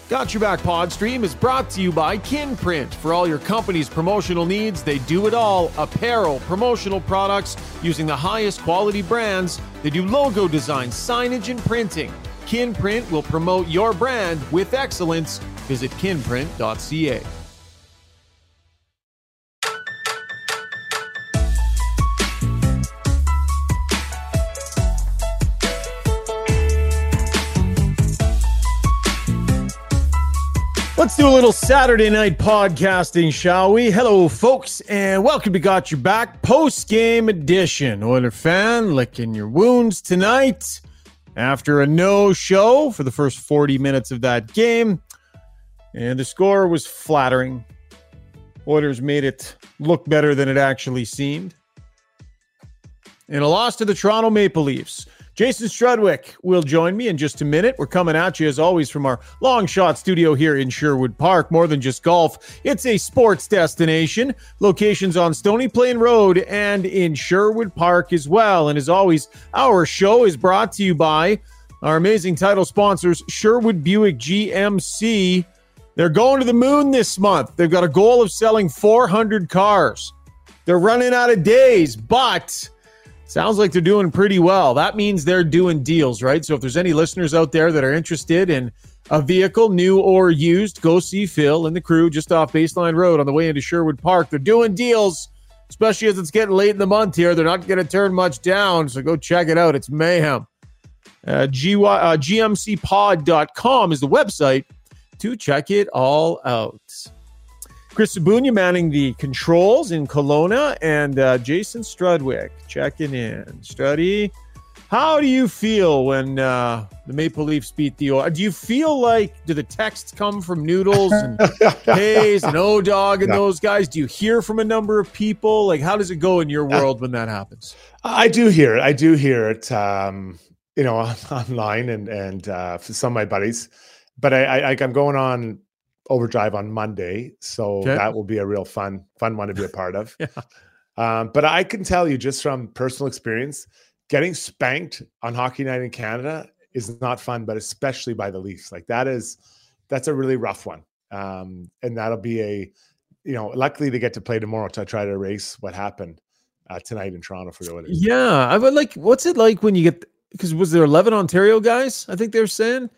Got Your Back Podstream is brought to you by Kinprint. For all your company's promotional needs, they do it all. Apparel, promotional products using the highest quality brands. They do logo design, signage, and printing. Kinprint will promote your brand with excellence. Visit kinprint.ca. Let's do a little Saturday night podcasting, shall we? Hello, folks, and welcome to Got Your Back post-game edition. Oiler fan licking your wounds tonight after a no-show for the first 40 minutes of that game, and the score was flattering. Oilers made it look better than it actually seemed. In a loss to the Toronto Maple Leafs. Jason Strudwick will join me in just a minute. We're coming at you, as always, from our long shot studio here in Sherwood Park. More than just golf, it's a sports destination. Locations on Stony Plain Road and in Sherwood Park as well. And as always, our show is brought to you by our amazing title sponsors, Sherwood Buick GMC. They're going to the moon this month. They've got a goal of selling 400 cars. They're running out of days, but sounds like they're doing pretty well. That means they're doing deals, right? So if there's any listeners out there that are interested in a vehicle, new or used, go see Phil and the crew just off Baseline Road on the way into Sherwood Park. They're doing deals, especially as it's getting late in the month here. They're not going to turn much down, so go check it out. It's mayhem. GMCpod.com is the website to check it all out. Chris Sabunia manning the controls in Kelowna, and Jason Strudwick checking in. Struddy, how do you feel when the Maple Leafs beat the Oilers? Do you feel like, do the texts come from Noodles and Hayes and O-Dog and those guys? Do you hear from a number of people? Like, how does it go in your world when that happens? I do hear it, online and for some of my buddies. But I'm going on overdrive on Monday, so that will be a real fun one to be a part of. But I can tell you just from personal experience, getting spanked on Hockey Night in Canada is not fun, but especially by the Leafs. Like that's a really rough one. And that'll be luckily they get to play tomorrow to try to erase what happened tonight in Toronto for the Oilers. Yeah, I would like. What's it like when you get? Because was there 11 Ontario guys? I think they're saying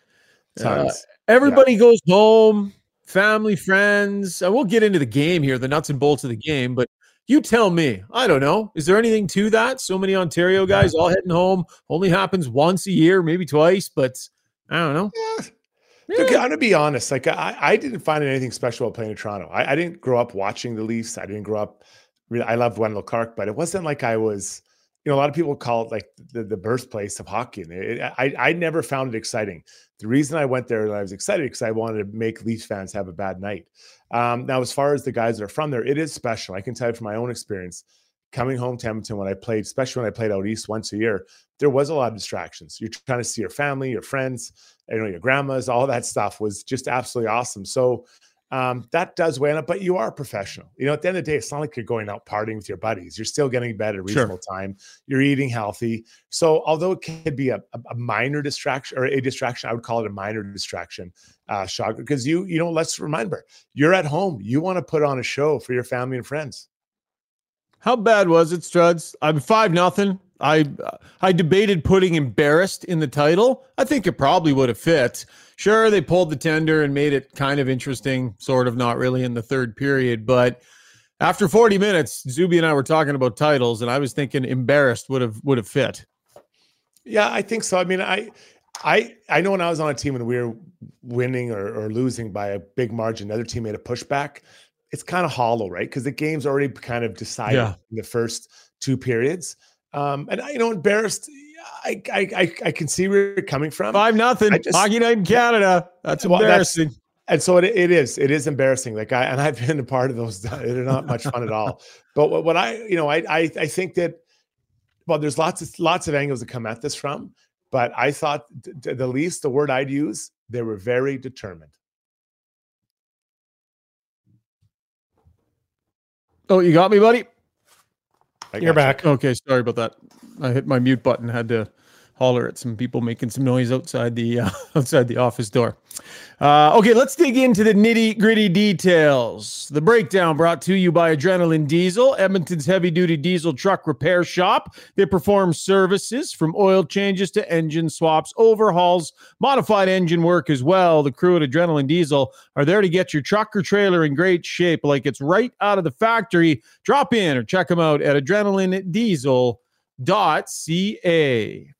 everybody goes home. Family, friends. We'll get into the game here, the nuts and bolts of the game, but you tell me. I don't know. Is there anything to that? So many Ontario guys all heading home. Only happens once a year, maybe twice, but I don't know. Look, I'm going to be honest. Like, I didn't find anything special about playing in Toronto. I didn't grow up watching the Leafs. I didn't grow up – I loved Wendell Clark, but it wasn't like I was – a lot of people call it like the birthplace of hockey. And I never found it exciting. The reason I went there and I was excited because I wanted to make Leafs fans have a bad night. Now, as far as the guys that are from there, it is special. I can tell you from my own experience, coming home to Edmonton when I played, especially when I played out east once a year, there was a lot of distractions. You're trying to see your family, your friends, your grandmas, all that stuff was just absolutely awesome. So that does weigh on it, but you are a professional. At the end of the day, it's not like you're going out partying with your buddies. You're still getting bed at a reasonable time. You're eating healthy. So although it could be a minor distraction or a distraction, I would call it a minor distraction, Shock, because let's remember, you're at home. You want to put on a show for your family and friends. How bad was it, Struds? I'm 5-0. I debated putting embarrassed in the title. I think it probably would have fit. Sure, they pulled the tender and made it kind of interesting, sort of not really in the third period. But after 40 minutes, Zuby and I were talking about titles, and I was thinking embarrassed would have fit. Yeah, I think so. I mean, I know when I was on a team and we were winning or losing by a big margin, the other team made a pushback. It's kind of hollow, right? Because the game's already kind of decided in the first two periods. And embarrassed. I can see where you're coming from. 5-0. Hockey Night in Canada. That's embarrassing. And so it is embarrassing. Like I've been a part of those. They're not much fun at all. But what I think that, well, there's lots of angles to come at this from. But I thought the least, the word I'd use, they were very determined. Oh, you got me, buddy? You're back. Okay, sorry about that. I hit my mute button. Had to holler at some people making some noise outside the outside the office door. Okay, let's dig into the nitty-gritty details. The breakdown brought to you by Adrenaline Diesel, Edmonton's heavy-duty diesel truck repair shop. They perform services from oil changes to engine swaps, overhauls, modified engine work as well. The crew at Adrenaline Diesel are there to get your truck or trailer in great shape like it's right out of the factory. Drop in or check them out at adrenalinediesel.ca.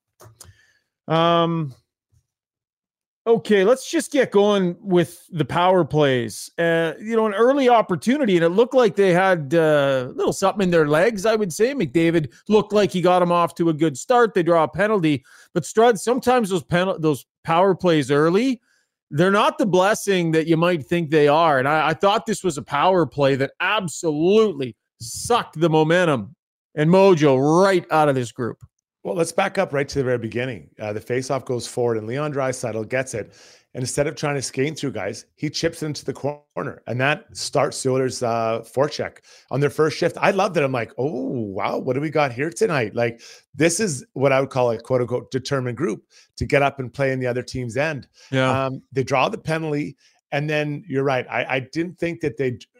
Okay, let's just get going with the power plays. An early opportunity, and it looked like they had a little something in their legs, I would say. McDavid looked like he got them off to a good start. They draw a penalty. But, Strud, sometimes those power plays early, they're not the blessing that you might think they are. And I thought this was a power play that absolutely sucked the momentum and mojo right out of this group. Well, let's back up right to the very beginning. The faceoff goes forward, and Leon Draisaitl gets it. And instead of trying to skate through guys, he chips it into the corner. And that starts the Oilers' forecheck on their first shift. I loved it. I'm like, oh, wow, what do we got here tonight? Like, this is what I would call a quote-unquote determined group to get up and play in the other team's end. Yeah. They draw the penalty, and then you're right. I didn't think that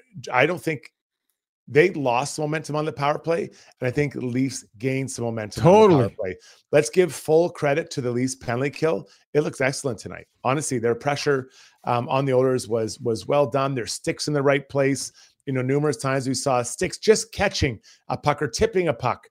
I don't think they lost momentum on the power play, and I think the Leafs gained some momentum on the power play. Let's give full credit to the Leafs penalty kill. It looks excellent tonight. Honestly, their pressure on the Oilers was well done. Their sticks in the right place. Numerous times we saw sticks just catching a puck or tipping a puck.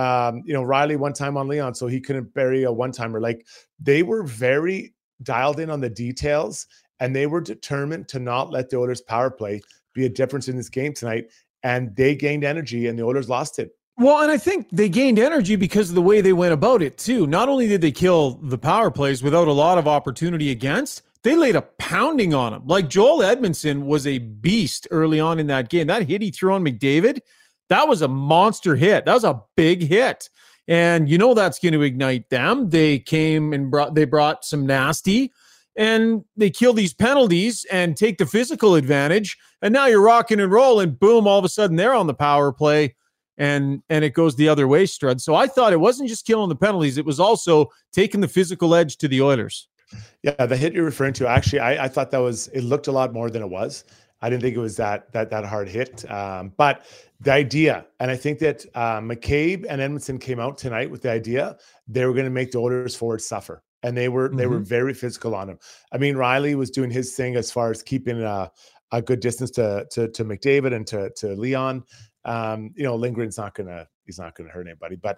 Riley one time on Leon, so he couldn't bury a one-timer. Like, they were very dialed in on the details, and they were determined to not let the Oilers power play be a difference in this game tonight. And they gained energy, and the Oilers lost it. Well, and I think they gained energy because of the way they went about it, too. Not only did they kill the power plays without a lot of opportunity against, they laid a pounding on them. Like, Joel Edmondson was a beast early on in that game. That hit he threw on McDavid, that was a monster hit. That was a big hit. And that's going to ignite them. They came and brought some nasty, and they kill these penalties and take the physical advantage. And now you're rocking and rolling. Boom, all of a sudden they're on the power play, and it goes the other way, Strud. So I thought it wasn't just killing the penalties. It was also taking the physical edge to the Oilers. Yeah, the hit you're referring to, actually, I thought it looked a lot more than it was. I didn't think it was that hard hit. But the idea, and I think that McCabe and Edmondson came out tonight with the idea they were going to make the Oilers forward suffer. And they were very physical on him. I mean, Riley was doing his thing as far as keeping a good distance to McDavid and to Leon. Lindgren's not gonna hurt anybody, but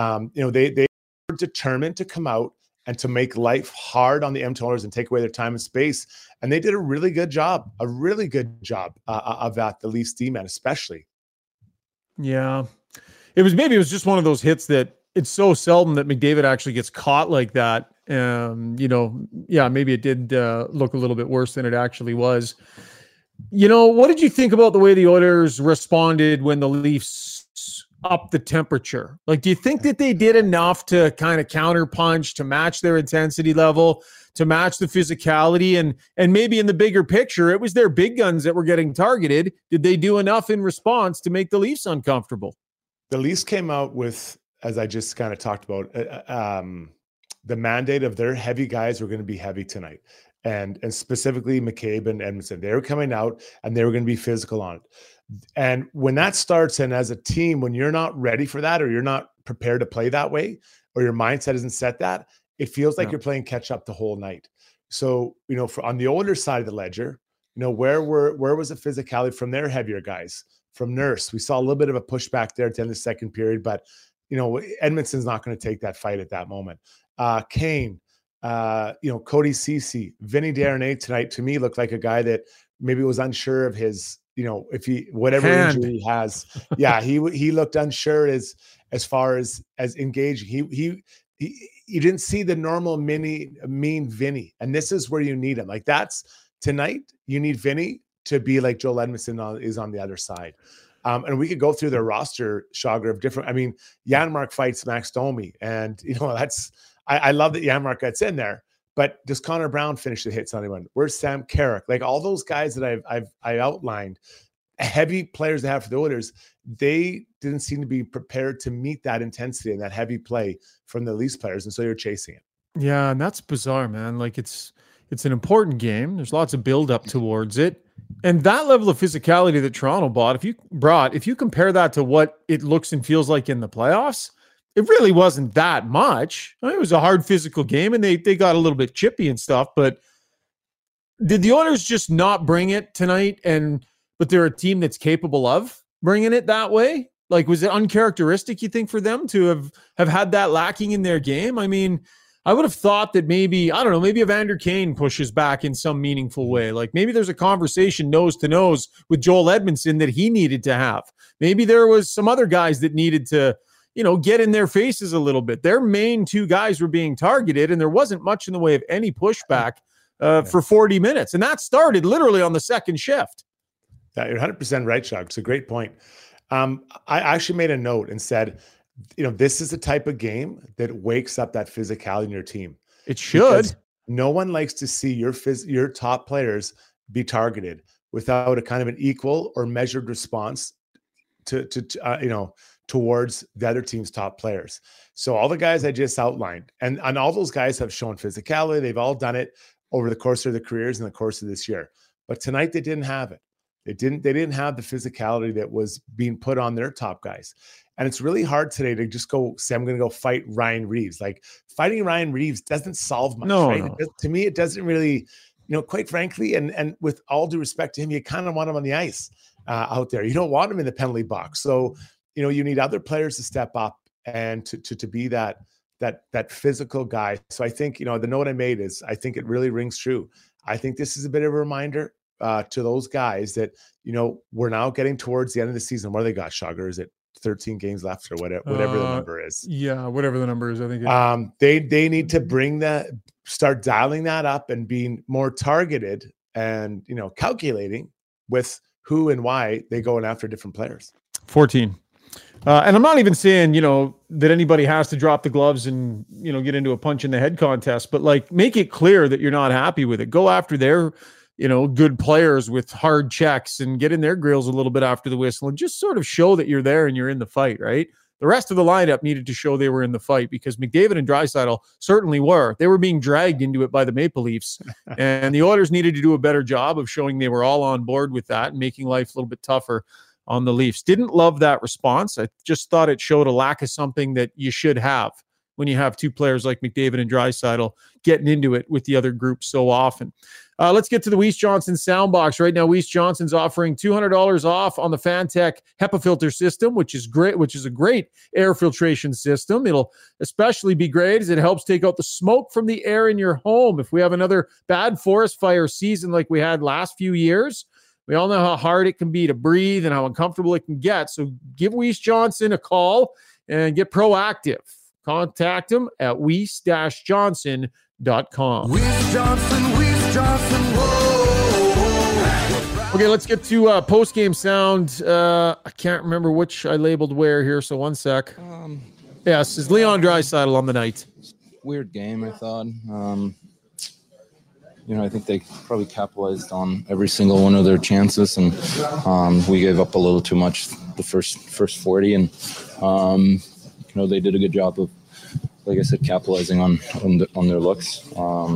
they were determined to come out and to make life hard on the Edmonton Oilers and take away their time and space. And they did a really good job of that. The Leafs D-man especially. Yeah, it was just one of those hits that it's so seldom that McDavid actually gets caught like that. Maybe it did look a little bit worse than it actually was. What did you think about the way the Oilers responded when the Leafs upped the temperature? Like, do you think that they did enough to kind of counterpunch, to match their intensity level, to match the physicality? And maybe in the bigger picture, it was their big guns that were getting targeted. Did they do enough in response to make the Leafs uncomfortable? The Leafs came out with, as I just kind of talked about, the mandate of their heavy guys were going to be heavy tonight. And specifically McCabe and Edmondson, they were coming out and they were going to be physical on it. And when that starts, and as a team, when you're not ready for that, or you're not prepared to play that way, or your mindset isn't set that, it feels like you're playing catch up the whole night. So, on the older side of the ledger, where was the physicality from their heavier guys? From Nurse, we saw a little bit of a pushback there at the end of the second period, but Edmondson's not going to take that fight at that moment. Kane, Cody Ceci, Vinny Darnay tonight, to me, looked like a guy that maybe was unsure of his, if he, whatever injury he has. Yeah, he looked unsure as far as engaging. He you didn't see the normal mean Vinny. And this is where you need him. Like, that's tonight, you need Vinny to be like Joel Edmondson is on the other side. And we could go through their roster, Chagra, of different. I mean, Janmark fights Max Domi, and that's I love that Janmark gets in there. But does Connor Brown finish the hits on anyone? Where's Sam Carrick? Like, all those guys that I outlined, heavy players they have for the Oilers, they didn't seem to be prepared to meet that intensity and that heavy play from the Leafs players. And so you're chasing it. Yeah. And that's bizarre, man. Like it's an important game. There's lots of build up towards it. And that level of physicality that Toronto if you compare that to what it looks and feels like in the playoffs, it really wasn't that much. I mean, it was a hard physical game and they got a little bit chippy and stuff, but did the Oilers just not bring it tonight? But they're a team that's capable of bringing it that way. Like, was it uncharacteristic, you think, for them to have had that lacking in their game? I mean, I would have thought that maybe Evander Kane pushes back in some meaningful way. Like maybe there's a conversation nose to nose with Joel Edmondson that he needed to have. Maybe there was some other guys that needed to, get in their faces a little bit. Their main two guys were being targeted and there wasn't much in the way of any pushback for 40 minutes. And that started literally on the second shift. Yeah, you're 100% right, Chuck. It's a great point. I actually made a note and said, this is the type of game that wakes up that physicality in your team. It should. No one likes to see your top players be targeted without a kind of an equal or measured response towards the other team's top players. So all the guys I just outlined, and all those guys have shown physicality. They've all done it over the course of their careers in the course of this year. But tonight they didn't have it. They didn't have the physicality that was being put on their top guys. And it's really hard today to just say, I'm going to go fight Ryan Reeves. Like fighting Ryan Reeves doesn't solve much, right? No. To me, it doesn't really, quite frankly, and with all due respect to him, you kind of want him on the ice out there. You don't want him in the penalty box. So, you need other players to step up and to be that physical guy. So I think, the note I made is, I think it really rings true. I think this is a bit of a reminder to those guys that, we're now getting towards the end of the season. What do they got, Shugger? Is it 13 games left or whatever the number is? Yeah, whatever the number is, I think. They need to start dialing that up and being more targeted and, calculating with who and why they going after different players. 14. And I'm not even saying, that anybody has to drop the gloves and, get into a punch in the head contest, but like make it clear that you're not happy with it. Go after their, good players with hard checks and get in their grills a little bit after the whistle and just sort of show that you're there and you're in the fight, right? The rest of the lineup needed to show they were in the fight because McDavid and Draisaitl certainly were. They were being dragged into it by the Maple Leafs. And the Oilers needed to do a better job of showing they were all on board with that and making life a little bit tougher on the Leafs. Didn't love that response. I just thought it showed a lack of something that you should have when you have two players like McDavid and Draisaitl getting into it with the other group so often. Let's get to the Weiss Johnson Soundbox. Right now, Weiss Johnson's offering $200 off on the Fantech HEPA filter system, which is a great air filtration system. It'll especially be great as it helps take out the smoke from the air in your home. If we have another bad forest fire season like we had last few years, we all know how hard it can be to breathe and how uncomfortable it can get. So give Weiss Johnson a call and get proactive. Contact them at weiss-johnson.com. Weiss Johnson, whoa. Okay, let's get to post-game sound. I can't remember which I labeled where here, so one sec. Yes, is Leon Draisaitl on the night. Weird game, I thought. I think they probably capitalized on every single one of their chances, and we gave up a little too much the first 40, and they did a good job of, like I said, capitalizing on their looks.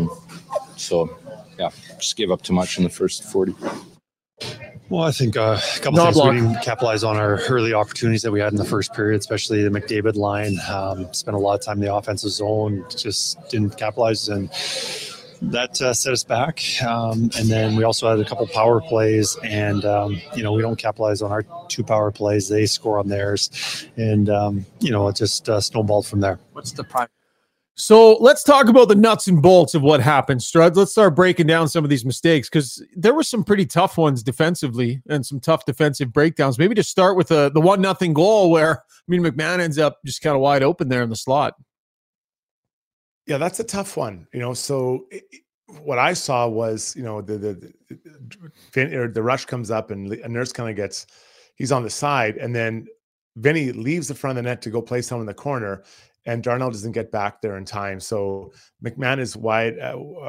Just gave up too much in the first 40. Well, I think a couple things we didn't capitalize on our early opportunities that we had in the first period, especially the McDavid line. Spent a lot of time in the offensive zone, just didn't capitalize, and that set us back. And then we also had a couple power plays, and we don't capitalize on our two power plays. They score on theirs, and it just snowballed from there. What's the prime? So let's talk about the nuts and bolts of what happened, Struds. Let's start breaking down some of these mistakes because there were some pretty tough ones defensively and some tough defensive breakdowns. Maybe just start with the 1-0 goal where McMahon ends up just kind of wide open there in the slot. Yeah, that's a tough one. So what I saw was, the rush comes up and Nurse kind of he's on the side, and then Vinny leaves the front of the net to go play someone in the corner. and Darnell doesn't get back there in time. So McCann is wide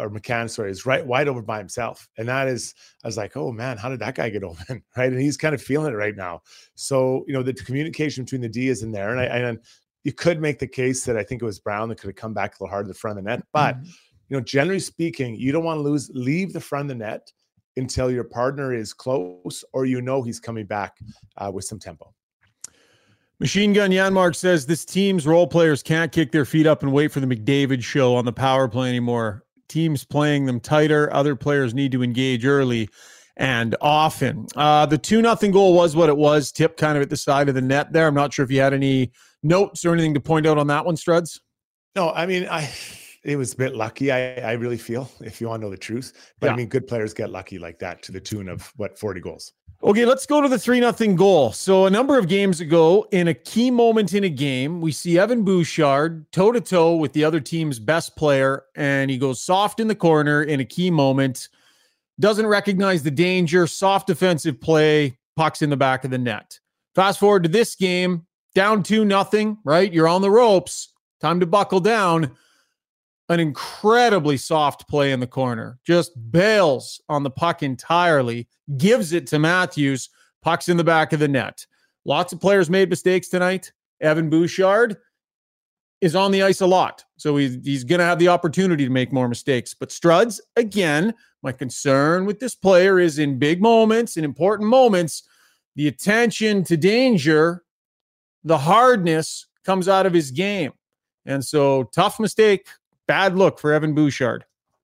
over by himself. And that is, I was like, oh man, how did that guy get open? Right. And he's kind of feeling it right now. So, the communication between the D is in there. And you could make the case that I think it was Brown that could have come back a little hard to the front of the net. But, generally speaking, you don't want to leave the front of the net until your partner is close or he's coming back with some tempo. Machine Gun Yanmark says this team's role players can't kick their feet up and wait for the McDavid show on the power play anymore. Teams playing them tighter. Other players need to engage early and often. The 2-0 goal was what it was, tipped kind of at the side of the net there. I'm not sure if you had any notes or anything to point out on that one, Struds. No, I mean, it was a bit lucky, I really feel, if you want to know the truth. But I mean, good players get lucky like that to the tune of 40 goals. Okay, let's go to the 3-0 goal. So a number of games ago, in a key moment in a game, we see Evan Bouchard toe-to-toe with the other team's best player, and he goes soft in the corner in a key moment, doesn't recognize the danger, soft defensive play, puck's in the back of the net. Fast forward to this game, down 2-0, right? You're on the ropes, time to buckle down. An incredibly soft play in the corner, just bails on the puck entirely, gives it to Matthews, puck's in the back of the net. Lots of players made mistakes tonight. Evan Bouchard is on the ice a lot, so he's going to have the opportunity to make more mistakes. But Struds, again, my concern with this player is in big moments, in important moments, the attention to danger, the hardness comes out of his game. And so tough mistake. Bad look for Evan Bouchard.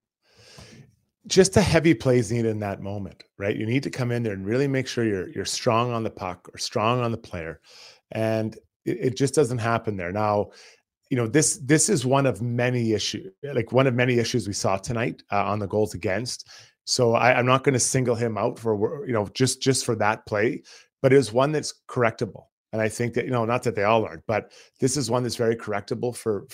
Just a heavy plays needed in that moment, right? You need to come in there and really make sure you're strong on the puck or strong on the player. And it just doesn't happen there. Now, this is one of many issues we saw tonight on the goals against. So I'm not going to single him out for, just for that play, but it is one that's correctable. And I think that, not that they all aren't, but this is one that's very correctable for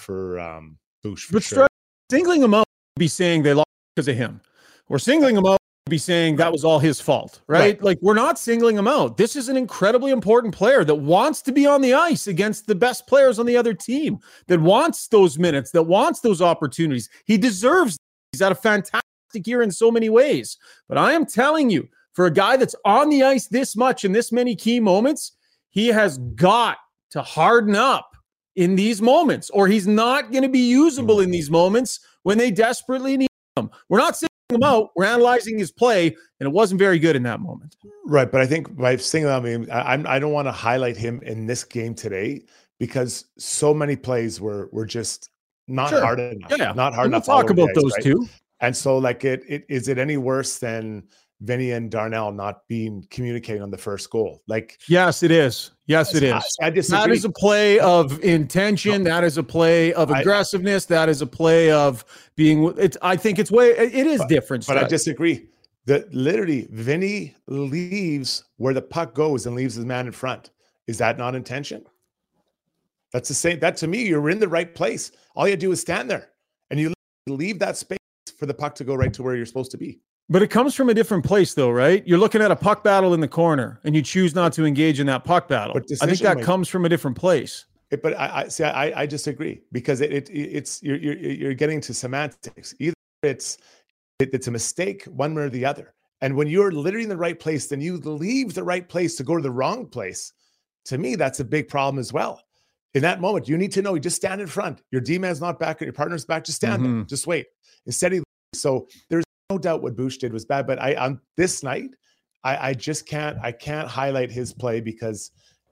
Bouch. But sure. Singling him out would be saying they lost because of him. Or singling him out would be saying that was all his fault, right? Like, we're not singling him out. This is an incredibly important player that wants to be on the ice against the best players on the other team, that wants those minutes, that wants those opportunities. He deserves them. He's had a fantastic year in so many ways. But I am telling you, for a guy that's on the ice this much in this many key moments, he has got to harden up in these moments, or he's not going to be usable in these moments when they desperately need him. We're not singling him out. We're analyzing his play, and it wasn't very good in that moment. Right, but I think by singling him, I don't want to highlight him in this game today because so many plays were just not hard enough. Yeah, not hard enough. We'll talk about those two. And so, is it any worse than Vinny and Darnell not being communicating on the first goal? Yes, it is. Yes, it is. I disagree. That is a play of intention. That is a play of aggressiveness. That is a play of being. I think it is different. But I disagree. That literally Vinny leaves where the puck goes and leaves his man in front. Is that not intention? That's the same. That to me, you're in the right place. All you do is stand there and you leave that space for the puck to go right to where you're supposed to be. But it comes from a different place, though, right? You're llooking at a puck battle in the corner, and you choose not to engage in that puck battle. I think that comes from a different place. But I disagree because it's you're getting to semantics. Either it's a mistake, one way or the other. And when you're literally in the right place, then you leave the right place to go to the wrong place. To me, that's a big problem as well. In that moment, you need to know you just stand in front. Your D-man's not back, and your partner's back. Just stand there. Just wait. Instead, so there's no doubt what Bouch did was bad, but on this night, I just can't highlight his play because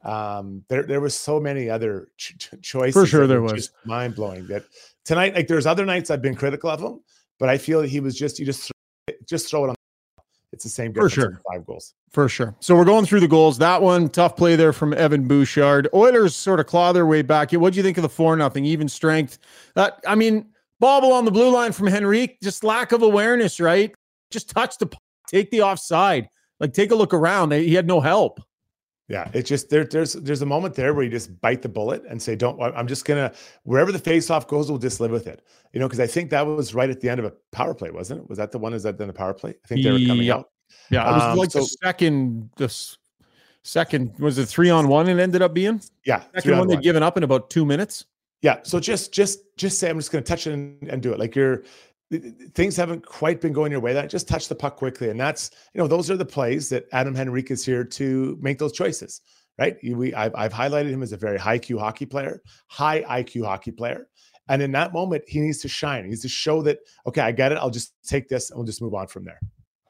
there was so many other choices. For sure, there was just mind blowing. That tonight, there's other nights I've been critical of him, but I feel he was just throw it on. It's the same difference. For sure, 5 goals. For sure. So we're going through the goals. That one, tough play there from Evan Bouchard. Oilers sort of claw their way back. What do you think of the 4-0 even strength? Bobble on the blue line from Henrique, just lack of awareness, right? Just touch the puck, take the offside. Take a look around. He had no help. Yeah, it's just there's a moment there where you just bite the bullet and say, I'm just gonna, wherever the face-off goes, we'll just live with it. Because I think that was right at the end of a power play, wasn't it? Was that the one? Is that then the power play? I think they were coming out. Yeah, it was the second was it 3-on-1 it ended up being? Yeah. Second one they'd given up in about 2 minutes. Yeah. So just say, I'm just going to touch it and do it. Like things haven't quite been going your way. That just touch the puck quickly. And that's, those are the plays that Adam Henrique is here to make those choices, right? I've highlighted him as a very high IQ hockey player. And in that moment, he needs to shine. He needs to show that, okay, I get it. I'll just take this and we'll just move on from there.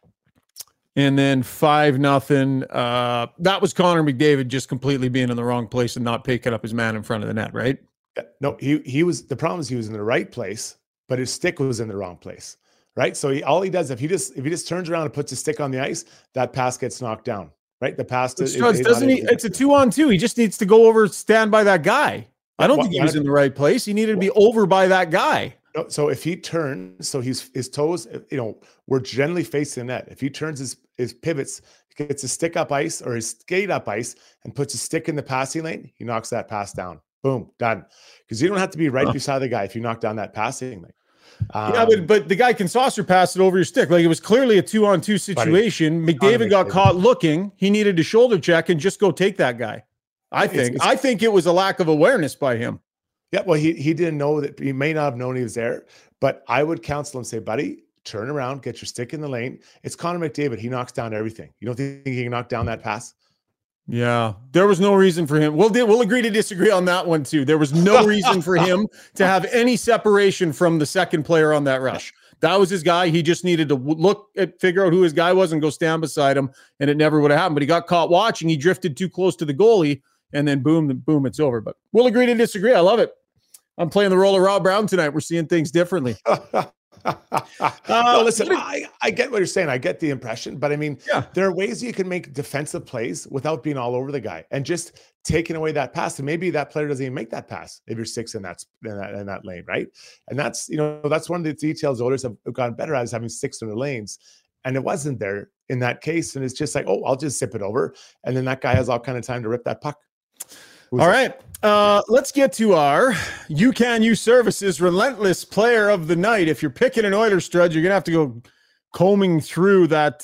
And then 5-0. That was Connor McDavid just completely being in the wrong place and not picking up his man in front of the net, right? No, he was, the problem is he was in the right place, but his stick was in the wrong place, right? So all he does, if he just turns around and puts his stick on the ice, that pass gets knocked down, right? The pass it's a 2-on-2. He just needs to go over, stand by that guy. I don't think he was in the right place. He needed to be over by that guy. No, so if he turns, so his toes, we're generally facing the net. If he turns his pivots, gets his stick up ice or his skate up ice and puts his stick in the passing lane, he knocks that pass down. Boom, done. Because you don't have to be right beside the guy if you knock down that passing lane. But the guy can saucer pass it over your stick. Like, it was clearly a 2-on-2 situation. McDavid got caught looking. He needed to shoulder check and just go take that guy. I think it was a lack of awareness by him. Yeah, well, he didn't know that. He may not have known he was there, but I would counsel him, say, buddy, turn around, get your stick in the lane. It's Connor McDavid. He knocks down everything. You don't think he can knock down that pass? Yeah, there was no reason for him. We'll agree to disagree on that one too. There was no reason for him to have any separation from the second player on that rush. That was his guy. He just needed to figure out who his guy was and go stand beside him, and it never would have happened. But he got caught watching. He drifted too close to the goalie, and then boom, it's over. But we'll agree to disagree. I love it. I'm playing the role of Rob Brown tonight. We're seeing things differently. No, listen, I get what you're saying. I get the impression, but I mean, there are ways you can make defensive plays without being all over the guy and just taking away that pass. And maybe that player doesn't even make that pass if you're six in that lane, right? And that's, that's one of the details Oilers have gotten better at, is having six in the lanes. And it wasn't there in that case. And it's just like, oh, I'll just zip it over. And then that guy has all kind of time to rip that puck. All right. Let's get to our UCAN Youth Services Relentless Player of the Night. If you're picking an Oilers stud, you're going to have to go combing through that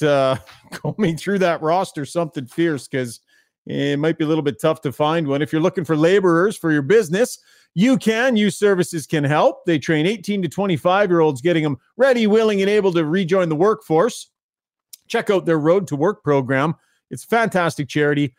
roster something fierce, because it might be a little bit tough to find one. If you're looking for laborers for your business, UCAN Youth Services can help. They train 18 to 25-year-olds, getting them ready, willing, and able to rejoin the workforce. Check out their Road to Work program. It's a fantastic charity.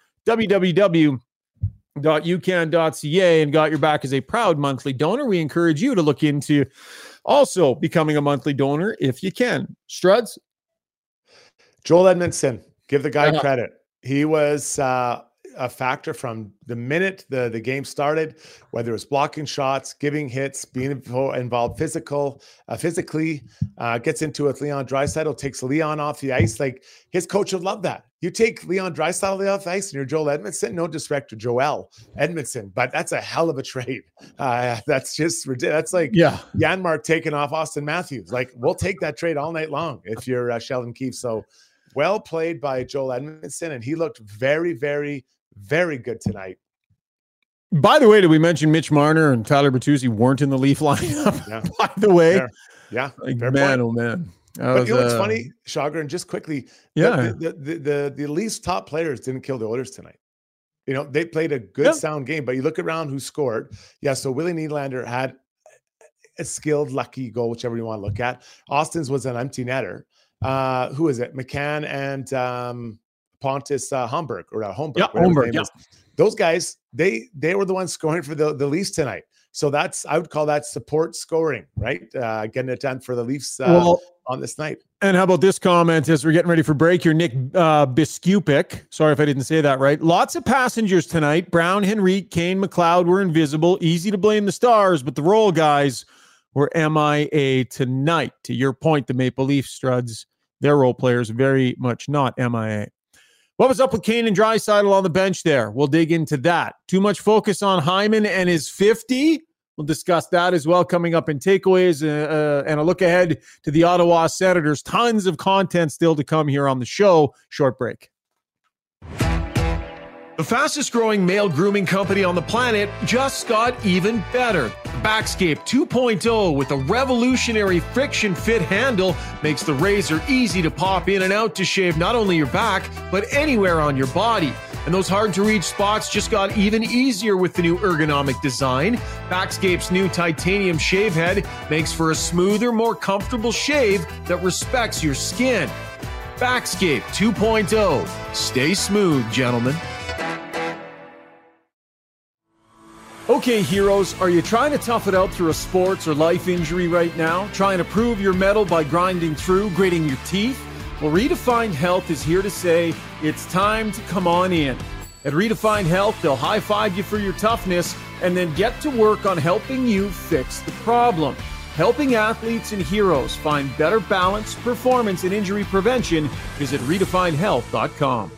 www.ucan.ca, and Got Your Back as a proud monthly donor. We encourage you to look into also becoming a monthly donor if you can. Struds? Joel Edmondson, give the guy credit. He was a factor from the minute the game started, whether it was blocking shots, giving hits, being involved physically, gets into it with Leon Draisaitl, takes Leon off the ice. Like, his coach would love that. You take Leon Draisaitl off the ice and you're Joel Edmondson. No disrespect to Joel Edmondson, but that's a hell of a trade. That's just ridiculous. That's like Janmark taking off Austin Matthews. Like, we'll take that trade all night long if you're Sheldon Keefe. So well played by Joel Edmondson, and he looked very, very, very good tonight. By the way, did we mention Mitch Marner and Tyler Bertuzzi weren't in the Leaf lineup? Yeah. By the way, fair man, point. Oh man. But you know what's funny, Chagra, and just quickly, the Leafs top players didn't kill the Oilers tonight. They played a good sound game, but you look around who scored. Yeah, so Willie Nylander had a skilled, lucky goal, whichever you want to look at. Austin's was an empty netter. Who is it? McCann and Pontus Holmberg. Yeah, Holmberg. Yeah. Those guys, they were the ones scoring for the Leafs tonight. So I would call that support scoring, right? Getting it done for the Leafs on this night. And how about this comment as we're getting ready for break here? Nick Biskupic. Sorry if I didn't say that right. Lots of passengers tonight. Brown, Henrique, Kane, McLeod were invisible. Easy to blame the Stars, but the role guys were MIA tonight. To your point, the Maple Leaf Struds, their role players, very much not MIA. What was up with Kane and Draisaitl on the bench there? We'll dig into that. Too much focus on Hyman and his 50. We'll discuss that as well coming up in takeaways and a look ahead to the Ottawa Senators. Tons of content still to come here on the show. Short break. The fastest growing male grooming company on the planet just got even better. Backscape 2.0 with a revolutionary friction fit handle makes the razor easy to pop in and out to shave not only your back, but anywhere on your body. And those hard-to-reach spots just got even easier with the new ergonomic design. Backscape's new titanium shave head makes for a smoother, more comfortable shave that respects your skin. Backscape 2.0. Stay smooth, gentlemen. Okay, heroes, are you trying to tough it out through a sports or life injury right now? Trying to prove your mettle by grinding through, gritting your teeth? Well, Redefined Health is here to say it's time to come on in. At Redefined Health, they'll high-five you for your toughness and then get to work on helping you fix the problem. Helping athletes and heroes find better balance, performance, and injury prevention. Visit redefinedhealth.com.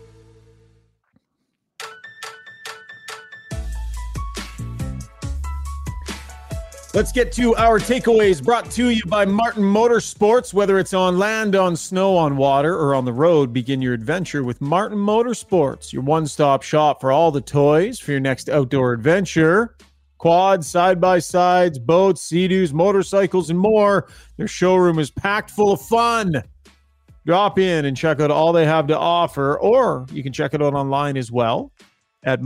Let's get to our takeaways brought to you by Martin Motorsports. Whether it's on land, on snow, on water, or on the road, begin your adventure with Martin Motorsports, your one-stop shop for all the toys for your next outdoor adventure. Quads, side-by-sides, boats, Sea-Doos, motorcycles, and more. Their showroom is packed full of fun. Drop in and check out all they have to offer, or you can check it out online as well at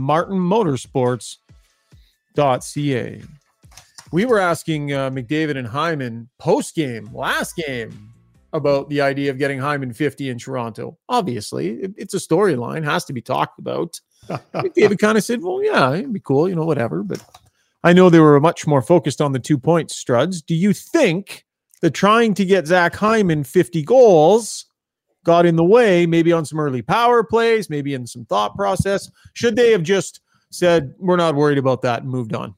martinmotorsports.ca. We were asking McDavid and Hyman post-game, last game, about the idea of getting Hyman 50 in Toronto. Obviously, it's a storyline, has to be talked about. McDavid kind of said, well, yeah, it'd be cool, whatever. But I know they were much more focused on the 2 points, Struds. Do you think that trying to get Zach Hyman 50 goals got in the way, maybe on some early power plays, maybe in some thought process? Should they have just said, we're not worried about that and moved on?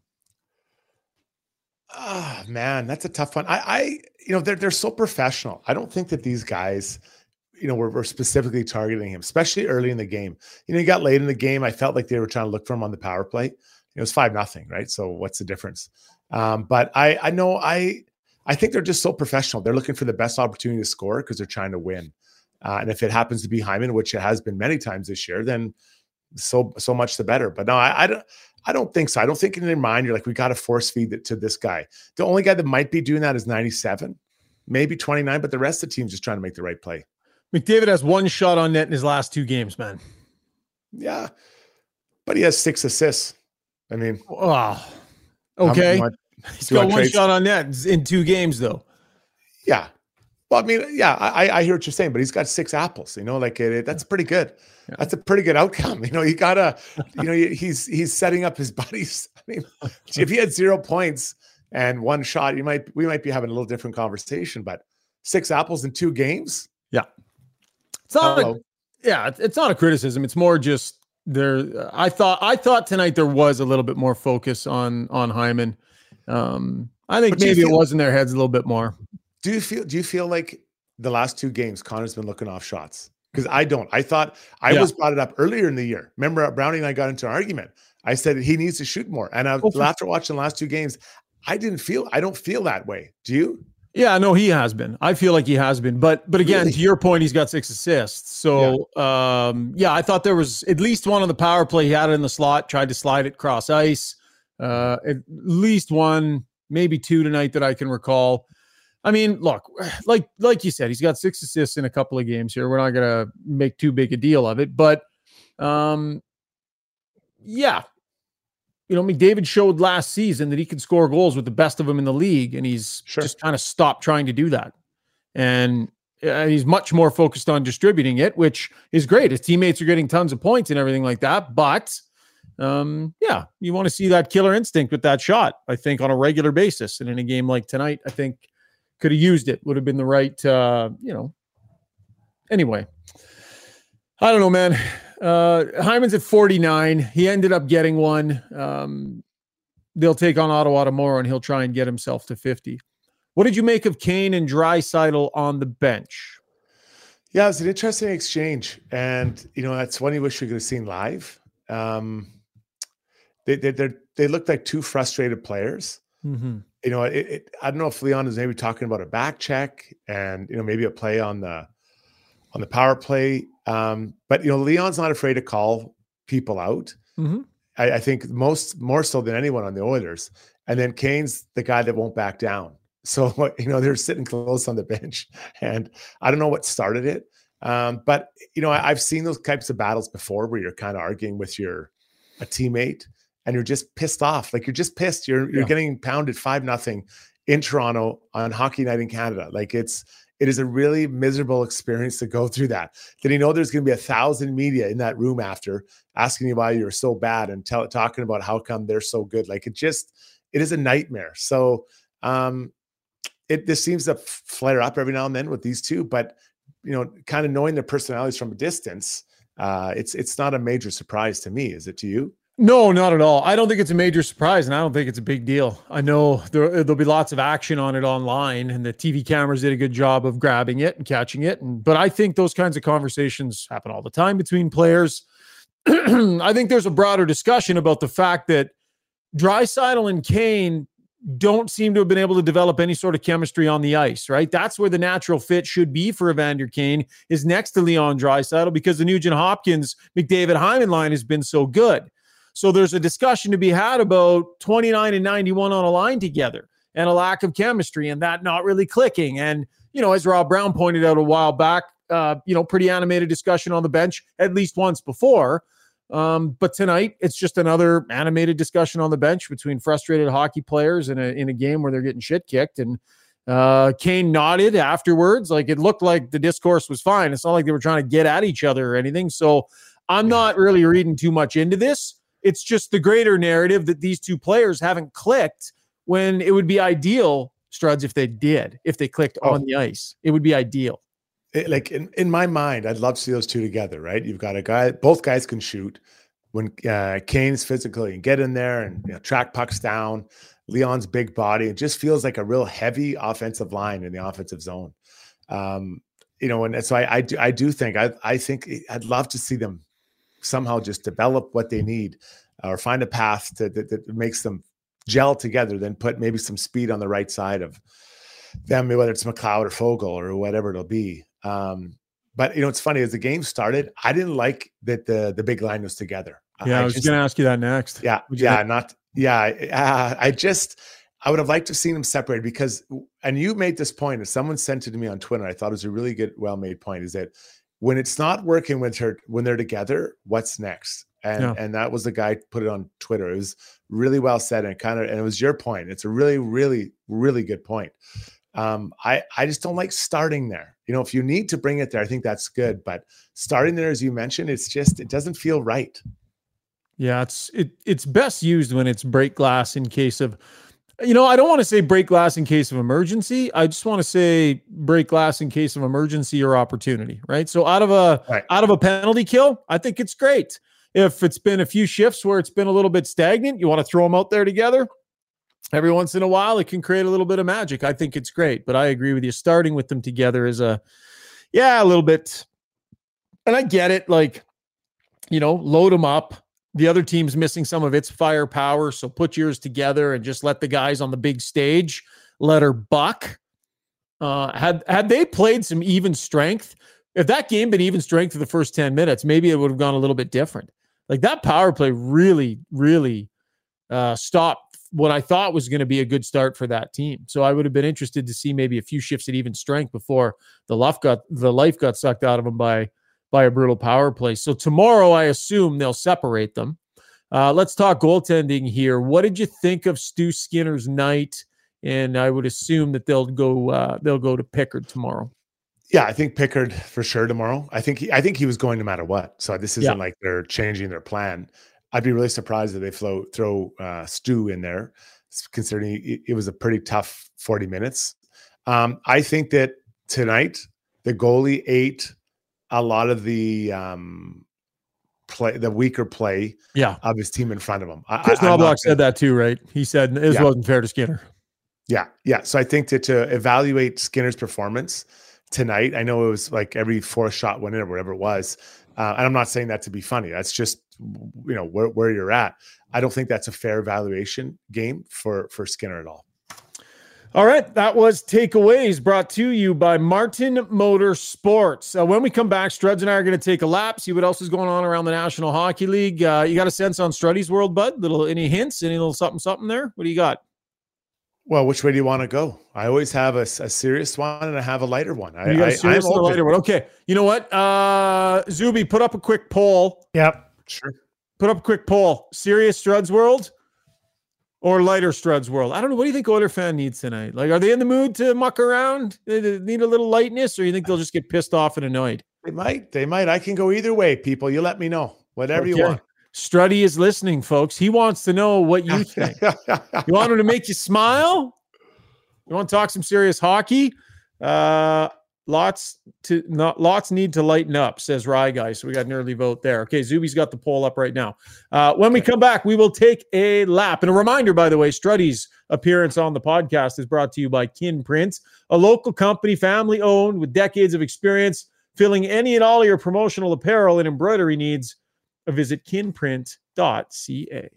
Oh, man, that's a tough one. They're so professional. I don't think that these guys, were specifically targeting him, especially early in the game. You got late in the game. I felt like they were trying to look for him on the power play. It was 5-0, right? So what's the difference? But I think they're just so professional. They're looking for the best opportunity to score because they're trying to win. And if it happens to be Hyman, which it has been many times this year, then so much the better. But no, I don't think so. I don't think in their mind, you're like, we got to force feed it to this guy. The only guy that might be doing that is 97, maybe 29, but the rest of the team's just trying to make the right play. McDavid has one shot on net in his last 2 games, man. Yeah. But he has 6 assists. I mean, okay. He's got one shot on net in 2 games, though. Yeah. Well, I mean, yeah, I hear what you're saying, but he's got 6 apples, that's pretty good. Yeah. That's a pretty good outcome. He gotta, he's setting up his buddies. I mean, if he had 0 points and 1 shot, we might be having a little different conversation, but 6 apples in 2 games. Yeah. It's not it's not a criticism. It's more just there. I thought tonight there was a little bit more focus on Hyman. I think maybe it was in their heads a little bit more. Do you feel like the last 2 games Connor's been looking off shots? Because I don't. I thought was brought it up earlier in the year. Remember, Brownie and I got into an argument. I said he needs to shoot more. And after watching the last 2 games, I don't feel that way. Do you? Yeah, no, he has been. I feel like he has been. But again, really? To your point, he's got 6 assists. So I thought there was at least one on the power play. He had it in the slot, tried to slide it cross ice. At least 1, maybe 2 tonight that I can recall. I mean, look, like you said, he's got 6 assists in a couple of games here. We're not going to make too big a deal of it, but McDavid showed last season that he can score goals with the best of them in the league, and he's just kind of stopped trying to do that. And he's much more focused on distributing it, which is great. His teammates are getting tons of points and everything like that, but you want to see that killer instinct with that shot, I think, on a regular basis. And in a game like tonight, I think could have used it, would have been the right, Anyway, I don't know, man. Hyman's at 49. He ended up getting 1. They'll take on Ottawa tomorrow, and he'll try and get himself to 50. What did you make of Kane and Draisaitl on the bench? Yeah, it was an interesting exchange. And, that's one you wish we could have seen live. They looked like 2 frustrated players. Mm-hmm. I don't know if Leon is maybe talking about a back check and, maybe a play on the power play. But, Leon's not afraid to call people out. Mm-hmm. I think more so than anyone on the Oilers. And then Kane's the guy that won't back down. So, they're sitting close on the bench, and I don't know what started it. But I've seen those types of battles before where you're kind of arguing with a teammate and you're just pissed off. Like you're just pissed. You're getting pounded 5-0 in Toronto on Hockey Night in Canada. Like it is a really miserable experience to go through that. Then there's going to be 1,000 media in that room after asking you why you're so bad and talking about how come they're so good. Like it is a nightmare. So this seems to flare up every now and then with these two, but kind of knowing their personalities from a distance, it's not a major surprise to me. Is it to you? No, not at all. I don't think it's a major surprise, and I don't think it's a big deal. I know there'll be lots of action on it online, and the TV cameras did a good job of grabbing it and catching it. But I think those kinds of conversations happen all the time between players. I think there's a broader discussion about the fact that Draisaitl and Kane don't seem to have been able to develop any sort of chemistry on the ice, right? That's where the natural fit should be for Evander Kane, is next to Leon Draisaitl, because the Nugent-Hopkins, McDavid-Hyman line has been so good. So there's a discussion to be had about 29 and 91 on a line together and a lack of chemistry and that not really clicking. And, as Rob Brown pointed out a while back, pretty animated discussion on the bench at least once before. But tonight it's just another animated discussion on the bench between frustrated hockey players in a game where they're getting shit kicked. And Kane nodded afterwards. Like it looked like the discourse was fine. It's not like they were trying to get at each other or anything. So I'm not really reading too much into this. It's just the greater narrative that these two players haven't clicked when it would be ideal, Struds, if they clicked on the ice. It would be ideal. Like in my mind, I'd love to see those two together, right? You've got a guy, both guys can shoot. When Kane's physically and get in there and track pucks down, Leon's big body, it just feels like a real heavy offensive line in the offensive zone. And so I do think I'd love to see them somehow just develop what they need or find a path that makes them gel together, then put maybe some speed on the right side of them, whether it's McLeod or Fogle or whatever it'll be. But it's funny, as the game started, I didn't like that the big line was together. Yeah, I was going to ask you that next. I would have liked to have seen them separated because, and you made this point, and someone sent it to me on Twitter. I thought it was a really good, well-made point, is that when it's not working when they're together, what's next? And that was the guy put it on Twitter. It was really well said and it was your point. It's a really, really, really good point. I just don't like starting there. If you need to bring it there, I think that's good. But starting there, as you mentioned, it doesn't feel right. Yeah, it's best used when it's break glass in case of, I don't want to say break glass in case of emergency. I just want to say break glass in case of emergency or opportunity, right? So out of a penalty kill, I think it's great. If it's been a few shifts where it's been a little bit stagnant, you want to throw them out there together. Every once in a while, it can create a little bit of magic. I think it's great, but I agree with you. Starting with them together is a little bit, and I get it. Like, load them up. The other team's missing some of its firepower, so put yours together and just let the guys on the big stage let her buck. Had they played some even strength, if that game been even strength for the first 10 minutes, maybe it would have gone a little bit different. Like that power play really, really stopped what I thought was going to be a good start for that team. So I would have been interested to see maybe a few shifts at even strength before the life got sucked out of them by a brutal power play. So tomorrow, I assume they'll separate them. Let's talk goaltending here. What did you think of Stu Skinner's night? And I would assume that they'll go to Pickard tomorrow. Yeah, I think Pickard for sure tomorrow. I think he was going no matter what. So this isn't like they're changing their plan. I'd be really surprised if they throw Stu in there, considering it was a pretty tough 40 minutes. I think that tonight the goalie ate a lot of the weaker play of his team in front of him. Chris Knobloch said that too, right? He said it wasn't fair to Skinner. Yeah. So I think that to evaluate Skinner's performance tonight, I know it was like every fourth shot went in or whatever it was. And I'm not saying that to be funny. That's just, where you're at. I don't think that's a fair evaluation game for Skinner at all. All right. That was Takeaways, brought to you by Martin Motorsports. When we come back, Struds and I are going to take a lap, see what else is going on around the National Hockey League. You got a sense on Struddy's world, bud? Any hints? Any little something there? What do you got? Well, which way do you want to go? I always have a serious one and I have a lighter one. You got a serious and a lighter one. Okay. You know what? Zuby, put up a quick poll. Yep. Sure. Put up a quick poll. Serious Struds World or lighter Struds World? I don't know. What do you think Oiler fan needs tonight? Like, are they in the mood to muck around? They need a little lightness, or you think they'll just get pissed off and annoyed? They might. I can go either way, people. You let me know. Whatever you want. Struddy is listening, folks. He wants to know what you think. You want him to make you smile? You want to talk some serious hockey? Lots need to lighten up, says Rye Guy. So we got an early vote there. Okay, Zuby's got the poll up right now. When we come back, we will take a lap. And a reminder, by the way, Struddy's appearance on the podcast is brought to you by Kinprint, a local company, family-owned, with decades of experience, filling any and all of your promotional apparel and embroidery needs. Visit kinprint.ca.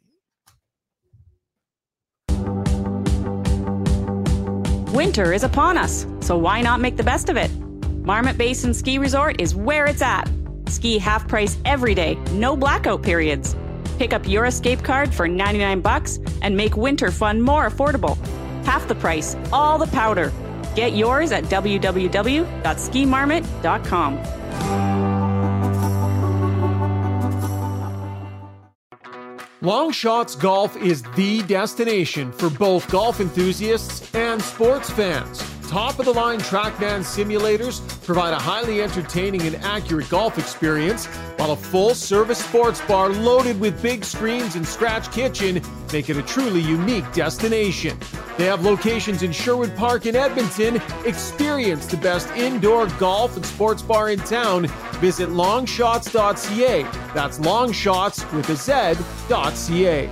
Winter is upon us, so why not make the best of it? Marmot Basin Ski Resort is where it's at. Ski half price every day, no blackout periods. Pick up your escape card for $99 and make winter fun more affordable. Half the price, all the powder. Get yours at www.skimarmot.com. Longshots Golf is the destination for both golf enthusiasts and sports fans. Top-of-the-line TrackMan simulators provide a highly entertaining and accurate golf experience, while a full-service sports bar loaded with big screens and scratch kitchen make it a truly unique destination. They have locations in Sherwood Park and Edmonton. Experience the best indoor golf and sports bar in town. Visit longshots.ca. That's longshots with a Z.ca.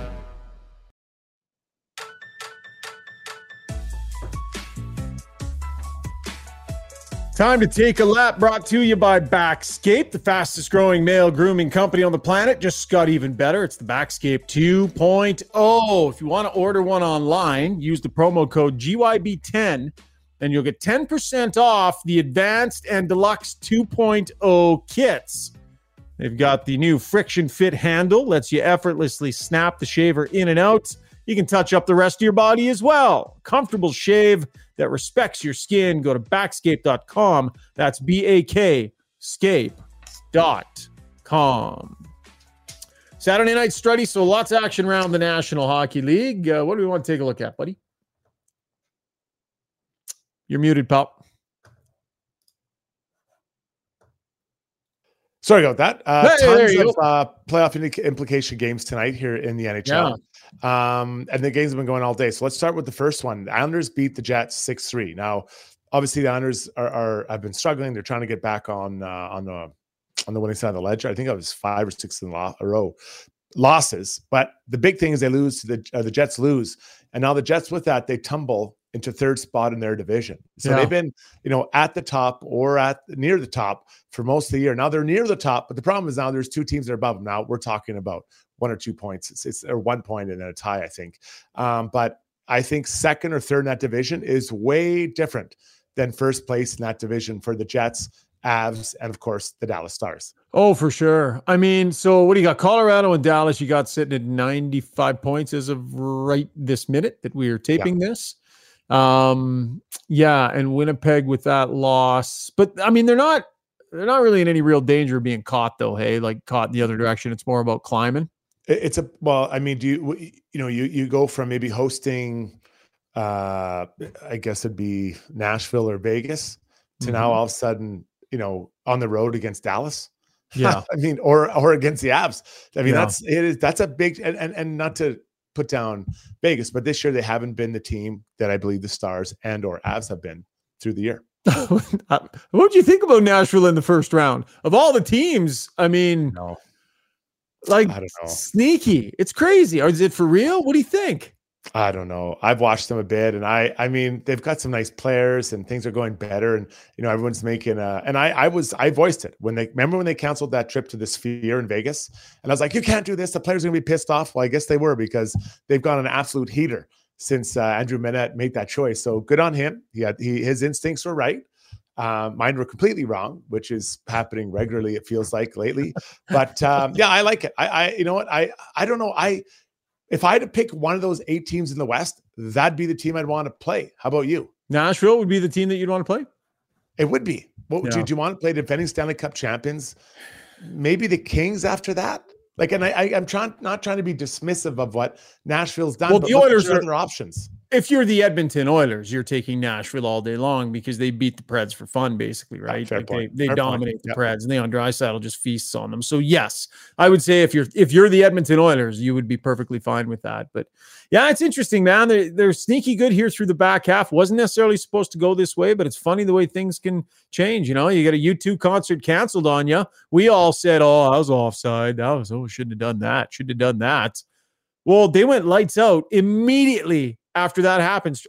Time to take a lap, brought to you by Backscape, the fastest growing male grooming company on the planet. Just got even better. It's the Backscape 2.0. If you want to order one online, use the promo code GYB10 and you'll get 10% off the Advanced and Deluxe 2.0 kits. They've got the new Friction Fit handle, lets you effortlessly snap the shaver in and out. You can touch up the rest of your body as well. Comfortable shave that respects your skin. Go to backscape.com. That's bakscape.com. Saturday night Struddy, so lots of action around the National Hockey League. What do we want to take a look at, buddy? You're muted, pal. Sorry about that. Tons of playoff implication games tonight here in the NHL. Yeah. And the games have been going all day. So let's start with the first one. The Islanders beat the Jets 6-3. Now, obviously, the Islanders have been struggling. They're trying to get back on the winning side of the ledger. I think it was 5 or 6 in a row losses. But the big thing is they lose to the Jets lose. And now the Jets, with that, they tumble into third spot in their division. So they've been, at the top or near the top for most of the year. Now they're near the top, but the problem is now there's 2 teams that are above them. Now we're talking about 1 or 2 points. It's 1 point and then a tie, I think. But I think second or third in that division is way different than first place in that division for the Jets, Avs, and of course the Dallas Stars. Oh, for sure. I mean, so what do you got? Colorado and Dallas, you got sitting at 95 points as of right this minute that we are taping this. And Winnipeg with that loss, but I mean, they're not really in any real danger of being caught though. Hey, like caught in the other direction. It's more about climbing. Do you go from maybe hosting, I guess it'd be Nashville or Vegas to now all of a sudden, on the road against Dallas. Yeah. I mean, or against the Avs. I mean, that's a big, and not to put down Vegas, but this year they haven't been the team that I believe the Stars and or Avs have been through the year. What did you think about Nashville in the first round? Of all the teams, I mean, I don't know. Sneaky. It's crazy. Or is it for real? What do you think? I don't know. I've watched them a bit, and I mean, they've got some nice players, and things are going better. And everyone's making and I voiced it when they canceled that trip to the Sphere in Vegas, and I was like, you can't do this. The players are gonna be pissed off. Well, I guess they were, because they've got an absolute heater since Andrew Mannette made that choice. So good on him. His instincts were right. Mine were completely wrong, which is happening regularly. It feels like lately, but I like it. I you know what? I don't know. If I had to pick one of those 8 teams in the West, that'd be the team I'd want to play. How about you? Nashville would be the team that you'd want to play? It would be. What would you do? You want to play defending Stanley Cup champions? Maybe the Kings after that? Like, and I'm not trying to be dismissive of what Nashville's done, well, but the Oilers are other options. If you're the Edmonton Oilers, you're taking Nashville all day long because they beat the Preds for fun, basically, right? Fair point. They Fair dominate point. the Preds, and Leon Draisaitl just feasts on them. So yes, I would say if you're the Edmonton Oilers, you would be perfectly fine with that. But yeah, it's interesting, man. They're sneaky good here through the back half. Wasn't necessarily supposed to go this way, but it's funny the way things can change. You know, you get a U2 concert canceled on you. We all said, "Oh, I was offside. Shouldn't have done that. Shouldn't have done that." Well, they went lights out immediately after that happened.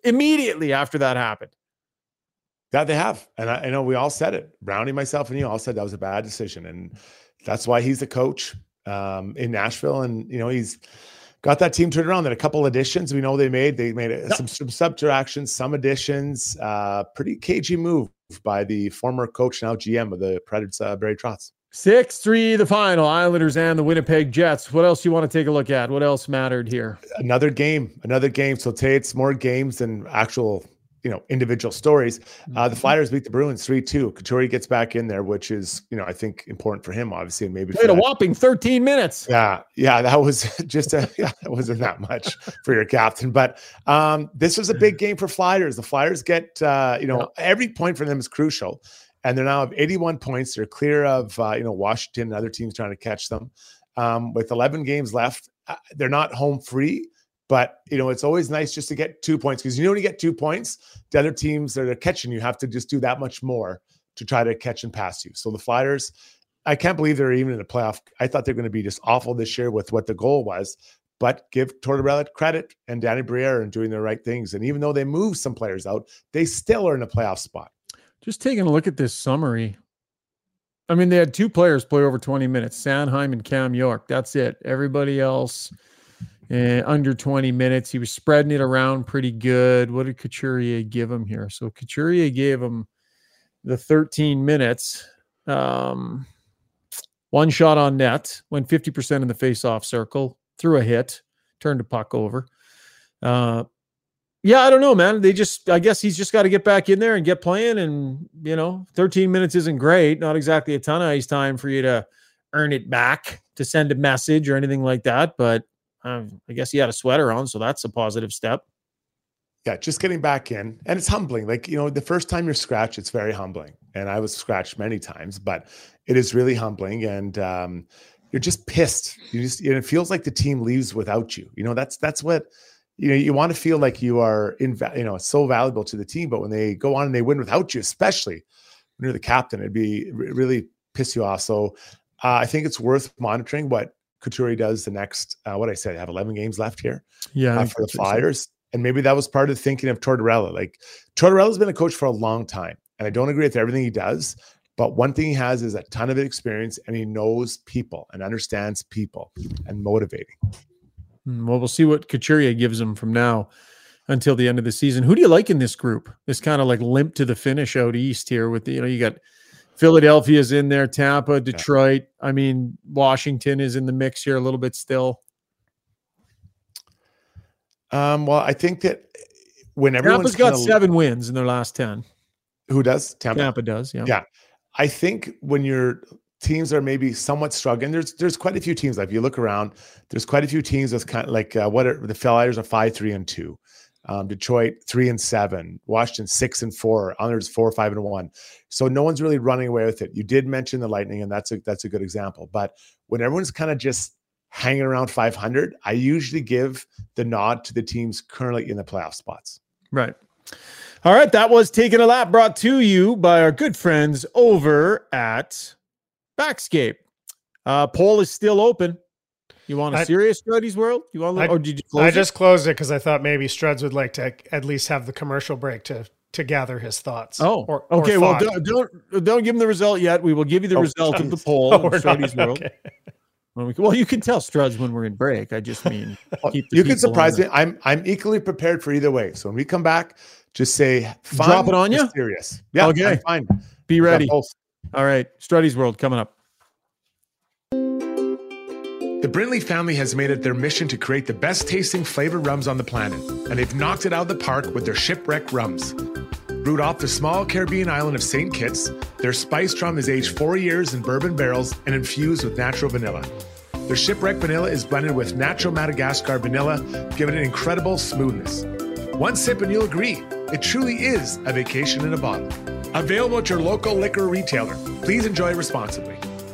Yeah, they have. And I know we all said it. Brownie, myself, and you all said that was a bad decision. And that's why he's the coach in Nashville. And, he's got that team turned around. Then a couple additions we know they made. They made some subtractions, some additions. Pretty cagey move by the former coach, now GM of the Predators, Barry Trotz. 6-3, the final. Islanders and the Winnipeg Jets. What else do you want to take a look at? What else mattered here? Another game. So today it's more games than actual, individual stories. The Flyers beat the Bruins 3-2. Couturier gets back in there, which is, I think important for him, obviously, and maybe played a whopping 13 minutes. Yeah, that was just that wasn't that much for your captain. But this was a big game for Flyers. The Flyers get, every point for them is crucial. And they're now have 81 points. They're clear of, Washington and other teams trying to catch them. With 11 games left, they're not home free, but, it's always nice just to get 2 points because, when you get 2 points, the other teams that are catching you have to just do that much more to try to catch and pass you. So the Flyers, I can't believe they're even in a playoff. I thought they're going to be just awful this year with what the goal was, but give Tortorella credit and Danny Briere in doing the right things. And even though they moved some players out, they still are in a playoff spot. Just taking a look at this summary. I mean, they had 2 players play over 20 minutes, Sanheim and Cam York. That's it. Everybody else under 20 minutes. He was spreading it around pretty good. What did Couturier give him here? So Couturier gave him the 13 minutes. 1 shot on net, went 50% in the face-off circle, threw a hit, turned the puck over. Yeah, I don't know, man. I guess he's just got to get back in there and get playing. And, 13 minutes isn't great. Not exactly a ton of ice time for you to earn it back, to send a message or anything like that. But I guess he had a sweater on, so that's a positive step. Yeah, just getting back in. And it's humbling. Like, the first time you're scratched, it's very humbling. And I was scratched many times, but it is really humbling. And you're just pissed. It feels like the team leaves without you. That's what... you want to feel like you are so valuable to the team, but when they go on and they win without you, especially when you're the captain, it'd be really piss you off. So I think it's worth monitoring what Couturier does the next, what I said, I have 11 games left here for the Flyers. And maybe that was part of thinking of Tortorella. Like, Tortorella's been a coach for a long time, and I don't agree with everything he does, but one thing he has is a ton of experience, and he knows people and understands people and motivating. Well, we'll see what Couturier gives them from now until the end of the season. Who do you like in this group? This kind of like limp to the finish out east here with you got Philadelphia's in there, Tampa, Detroit. Yeah. I mean, Washington is in the mix here a little bit still. Well, I think that when everyone's Tampa's got 7 wins in their last 10. Who does? Tampa does, yeah. Yeah. I think when your teams are maybe somewhat struggling, there's quite a few teams. Like, if you look around, there's quite a few teams that's kind of like the Flyers are 5-3-2, Detroit 3-7, Washington 6-4, others 4-5-1. So no one's really running away with it. You did mention the Lightning, and that's a good example. But when everyone's kind of just hanging around 500, I usually give the nod to the teams currently in the playoff spots. Right. All right. That was Taking a Lap, brought to you by our good friends over at Backscape. Poll is still open. You want a serious Struddy's World? You want, or did you close I just closed it because I thought maybe Struds would like to at least have the commercial break to gather his thoughts. Oh, okay. Well, don't give him the result yet. We will give you the result of the poll. Struddy's World. Okay. Well, you can tell Struds when we're in break. I just mean, you can surprise me. I'm equally prepared for either way. So when we come back, just say fun, drop it on you. Serious. Yeah. Okay. I'm fine. Be ready. All right. Struddy's World coming up. The Brindley family has made it their mission to create the best tasting flavored rums on the planet, and they've knocked it out of the park with their Shipwreck rums. Brewed off the small Caribbean island of St. Kitts, their spiced rum is aged 4 years in bourbon barrels and infused with natural vanilla. Their Shipwreck vanilla is blended with natural Madagascar vanilla, giving it incredible smoothness. One sip and you'll agree, it truly is a vacation in a bottle. Available at your local liquor retailer. Please enjoy responsibly.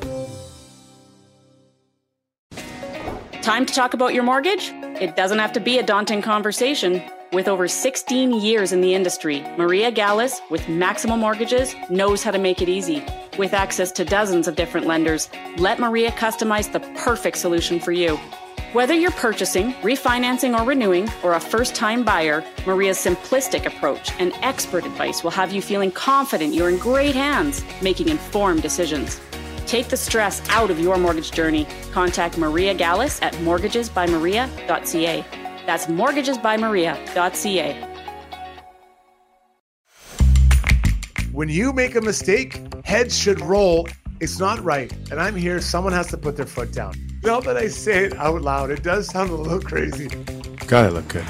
Time to talk about your mortgage? It doesn't have to be a daunting conversation. With over 16 years in the industry, Maria Gallus with Maximum Mortgages knows how to make it easy. With access to dozens of different lenders, let Maria customize the perfect solution for you. Whether you're purchasing, refinancing, or renewing, or a first-time buyer, Maria's simplistic approach and expert advice will have you feeling confident you're in great hands, making informed decisions. Take the stress out of your mortgage journey. Contact Maria Gallus at mortgagesbymaria.ca. That's mortgagesbymaria.ca. When you make a mistake, heads should roll. It's not right. And I'm here. Someone has to put their foot down. Now that I say it out loud, it does sound a little crazy. Gotta look good.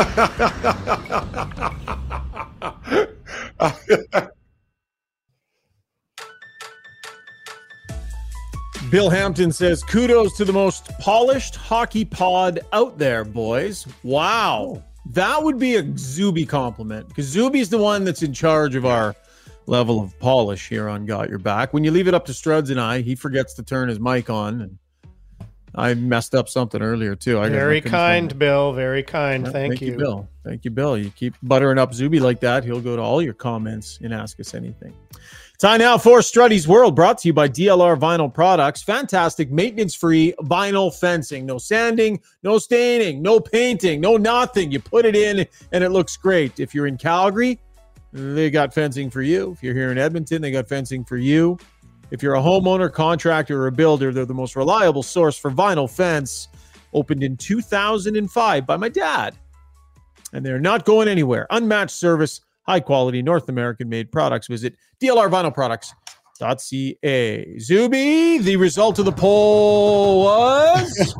Bill Hampton says, kudos to the most polished hockey pod out there, boys. Wow. That would be a Zuby compliment, because Zuby's the one that's in charge of our level of polish here on Got Your Back. When you leave it up to Struds and I, he forgets to turn his mic on. And I messed up something earlier, too. Very kind, Bill. Very kind. Yeah, Thank you, Bill. Thank you, Bill. You keep buttering up Zuby like that, he'll go to all your comments and ask us anything. Time now for Struddy's World, brought to you by DLR Vinyl Products. Fantastic maintenance-free vinyl fencing. No sanding, no staining, no painting, no nothing. You put it in and it looks great. If you're in Calgary, they got fencing for you. If you're here in Edmonton, they got fencing for you. If you're a homeowner, contractor, or a builder, they're the most reliable source for vinyl fence. Opened in 2005 by my dad. And they're not going anywhere. Unmatched service, high-quality, North American-made products. Visit DLRvinylproducts.ca. Zuby, the result of the poll was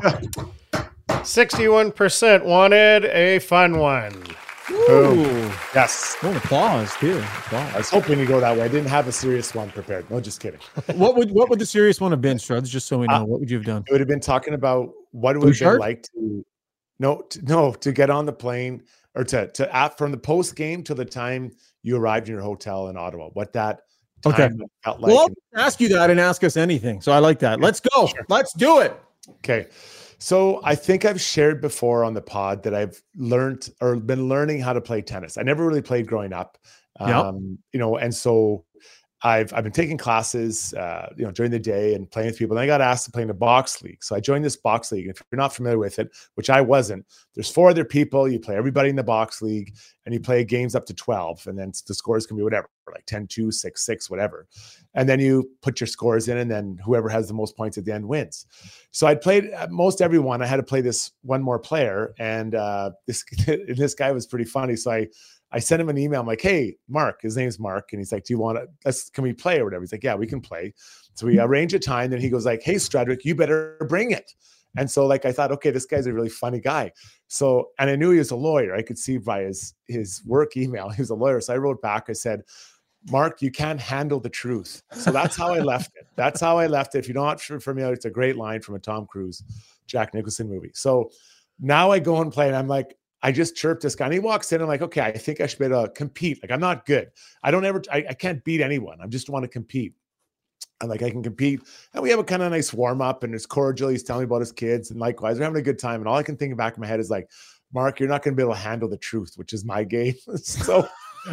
61% wanted a fun one. Ooh. Yes. Oh, applause, too. Applause. I was hoping to go that way. I didn't have a serious one prepared. No, just kidding. What would the serious one have been, Struds? Just so we know, what would you have done? It would have been talking about what it would have been like to get on the plane, or to from the post game to the time you arrived in your hotel in Ottawa. What that time felt like. Well, I'll ask you that and ask us anything. So I like that. Let's go. Sure. Let's do it. Okay. So I think I've shared before on the pod that I've learned or been learning how to play tennis. I never really played growing up, and so I've been taking classes, during the day and playing with people. And I got asked to play in a box league. So I joined this box league. If you're not familiar with it, which I wasn't, there's 4 other people. You play everybody in the box league, and you play games up to 12. And then the scores can be whatever, like 10-2, 6-6, whatever. And then you put your scores in, and then whoever has the most points at the end wins. So I'd played most everyone. I had to play this one more player. And this guy was pretty funny. So I sent him an email. I'm like, hey, Mark, his name's Mark. And he's like, can we play or whatever? He's like, yeah, we can play. So we arrange a time. Then he goes like, hey, Strudwick, you better bring it. And so I thought, okay, this guy's a really funny guy. So, and I knew he was a lawyer. I could see by his work email, he was a lawyer. So I wrote back, I said, Mark, you can't handle the truth. So that's how I left it. That's how I left it. If you're not familiar, it's a great line from a Tom Cruise, Jack Nicholson movie. So now I go and play, and I'm like, I just chirped this guy, and he walks in. I'm like, okay, I think I should be able to compete. Like, I'm not good. I can't beat anyone. I just want to compete. I'm like, I can compete. And we have a kind of nice warm up, and it's cordial. He's telling me about his kids, and likewise, we're having a good time. And all I can think back in my head is like, Mark, you're not going to be able to handle the truth, which is my game. So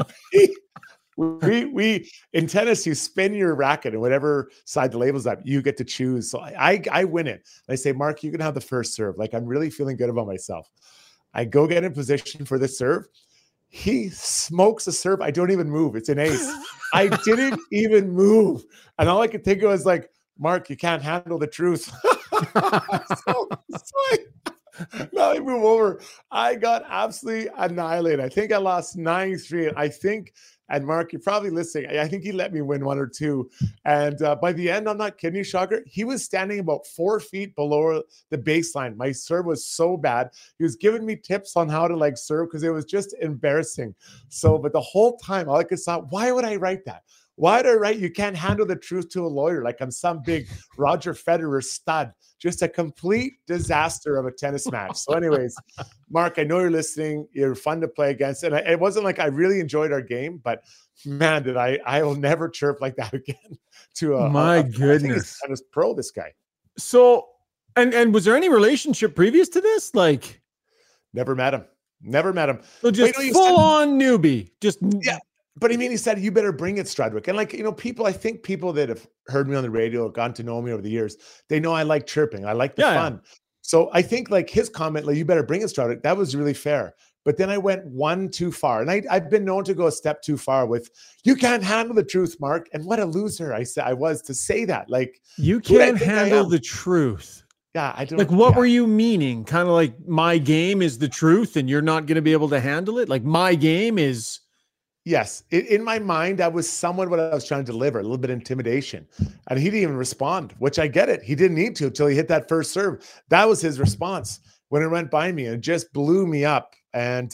we in tennis, you spin your racket, and whatever side the label's up, you get to choose. So I win it. And I say, Mark, you can have the first serve. Like, I'm really feeling good about myself. I go get in position for the serve. He smokes a serve. I don't even move. It's an ace. I didn't even move. And all I could think of was like, Mark, you can't handle the truth. Now I move over. I got absolutely annihilated. I think I lost 9-3. I think And Mark, you're probably listening. I think he let me win one or two. And by the end, I'm not kidding you, Shocker, he was standing about 4 feet below the baseline. My serve was so bad. He was giving me tips on how to like serve because it was just embarrassing. So, but the whole time, all I could thought, why would I write that? Why did I write you can't handle the truth to a lawyer like I'm some big Roger Federer stud? Just a complete disaster of a tennis match. So anyways, Mark, I know you're listening. You're fun to play against. And it wasn't like I really enjoyed our game, but man, did I will never chirp like that again to a goodness. Tennis pro, this guy. So, and was there any relationship previous to this? Like never met him. So just full on newbie. Just yeah. But I mean, he said, you better bring it, Strudwick. And like, I think people that have heard me on the radio or gotten to know me over the years, they know I like chirping. I like the fun. Yeah. So I think like his comment, like, you better bring it, Strudwick, that was really fair. But then I went one too far. And I've been known to go a step too far with, you can't handle the truth, Mark. And what a loser I was to say that. Like, you can't handle the truth. Yeah, I don't. Like, what were you meaning? Kind of like my game is the truth and you're not going to be able to handle it? Like my game is... Yes. In my mind, that was somewhat what I was trying to deliver, a little bit of intimidation. And he didn't even respond, which I get it. He didn't need to until he hit that first serve. That was his response when it went by me, and it just blew me up. And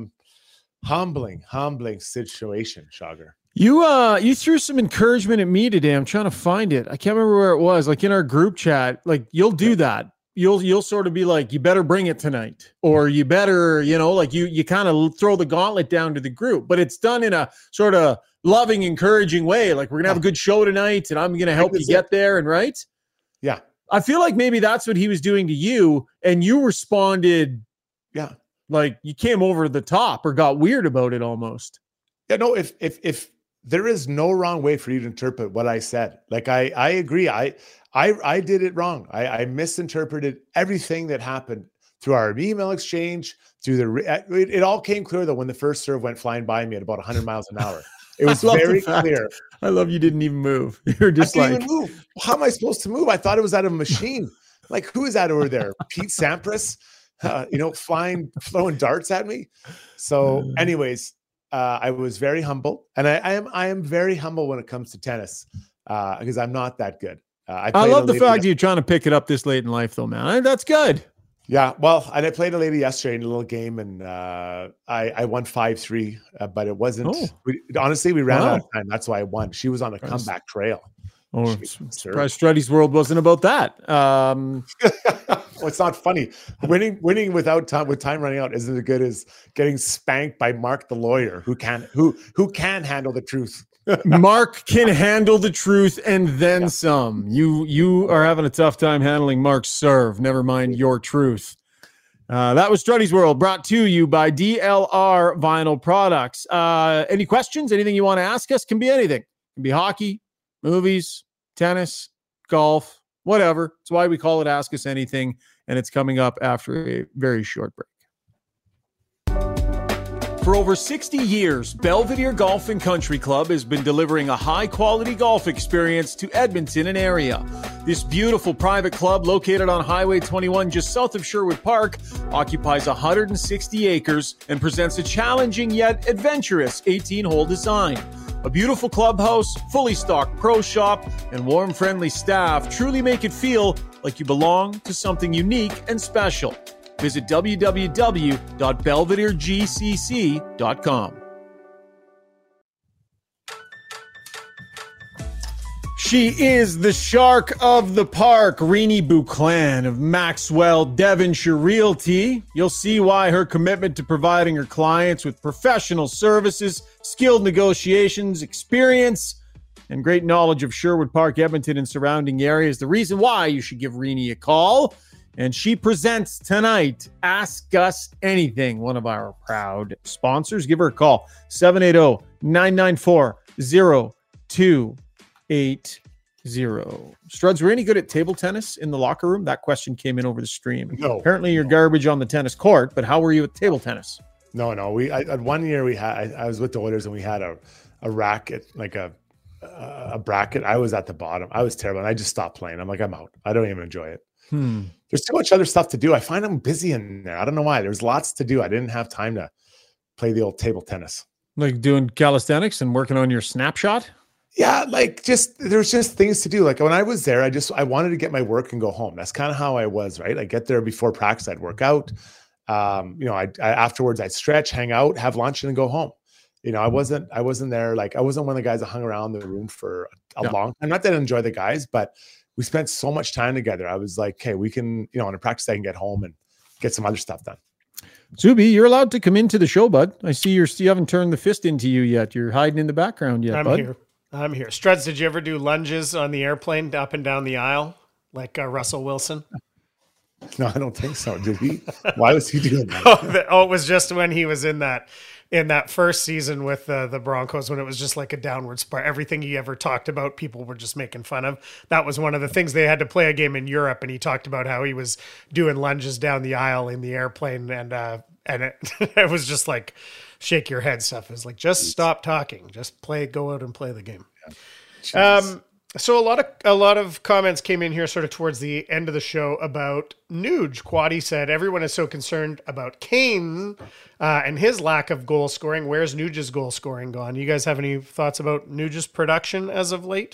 humbling situation, Shagar. You threw some encouragement at me today. I'm trying to find it. I can't remember where it was. Like in our group chat, like you'll do that. You'll sort of be like, you better bring it tonight, or you better, like you kind of throw the gauntlet down to the group, but it's done in a sort of loving, encouraging way. Like, we're going to have a good show tonight and I'm going to help you get there. And right. Yeah. I feel like maybe that's what he was doing to you. And you responded. Yeah. Like you came over the top or got weird about it almost. Yeah. No, if there is no wrong way for you to interpret what I said. Like, I agree. I did it wrong. I misinterpreted everything that happened through our email exchange, it all came clear though when the first serve went flying by me at about 100 miles an hour. It was very clear. I love you didn't even move. You're just I didn't even move. How am I supposed to move? I thought it was out of a machine. Like, who is that over there? Pete Sampras, throwing darts at me. So anyways, I was very humble, and I am very humble when it comes to tennis because I'm not that good. I love the fact you're trying to pick it up this late in life, though, man. That's good. Yeah, well, and I played a lady yesterday in a little game, and I won 5-3, but it wasn't. Honestly, we ran out of time. That's why I won. She was on a comeback trail. Oh, surprised Struddy's world wasn't about that. Well, it's not funny. Winning with time running out isn't as good as getting spanked by Mark the lawyer, who can handle the truth. Mark can handle the truth and then some. You are having a tough time handling Mark's serve. Never mind your truth. That was Struddy's World, brought to you by DLR Vinyl Products. Any questions? Anything you want to ask us? Can be anything. Can be hockey, movies, tennis, golf, whatever. It's why we call it Ask Us Anything, and it's coming up after a very short break. For over 60 years, Belvedere Golf and Country Club has been delivering a high-quality golf experience to Edmonton and area. This beautiful private club, located on Highway 21 just south of Sherwood Park, occupies 160 acres and presents a challenging yet adventurous 18-hole design. A beautiful clubhouse, fully stocked pro shop, and warm, friendly staff truly make it feel like you belong to something unique and special. Visit www.belvederegcc.com. She is the shark of the park, Renee Buclan of Maxwell Devonshire Realty. You'll see why her commitment to providing her clients with professional services, skilled negotiations, experience, and great knowledge of Sherwood Park, Edmonton, and surrounding areas is the reason why you should give Renee a call. And she presents tonight, Ask Us Anything, one of our proud sponsors. Give her a call, 780-994-0280. Struds, were any good at table tennis in the locker room? That question came in over the stream. No. Apparently you're garbage on the tennis court, but how were you at table tennis? No. One year I was with the Oilers and we had a racket, like a bracket. I was at the bottom. I was terrible. And I just stopped playing. I'm like, I'm out. I don't even enjoy it. There's too much other stuff to do. I find I'm busy in there. I don't know why. There's lots to do. I didn't have time to play the old table tennis. Like doing calisthenics and working on your snapshot? Yeah, like there's just things to do. Like when I was there, I wanted to get my work and go home. That's kind of how I was, right? I get there before practice, I'd work out. I afterwards I'd stretch, hang out, have lunch, and then go home. I wasn't there. Like I wasn't one of the guys that hung around the room for a long time. Not that I enjoy the guys, but we spent so much time together. I was like, okay, we can, on a practice I can get home and get some other stuff done. Zuby, you're allowed to come into the show, bud. I see you haven't turned the fist into you yet. You're hiding in the background yet, bud. I'm here. Struds, did you ever do lunges on the airplane up and down the aisle like Russell Wilson? No, I don't think so. Did he? Why was he doing that? It was just when he was in that first season with the Broncos, when it was just like a downward spiral. Everything he ever talked about, people were just making fun of. That was one of the things. They had to play a game in Europe, and he talked about how he was doing lunges down the aisle in the airplane, and it was just like shake your head stuff. It was like, just stop talking, just go out and play the game. Yeah. So a lot of comments came in here sort of towards the end of the show about Nuge. Quaddy said, everyone is so concerned about Kane and his lack of goal scoring. Where's Nuge's goal scoring gone? You guys have any thoughts about Nuge's production as of late?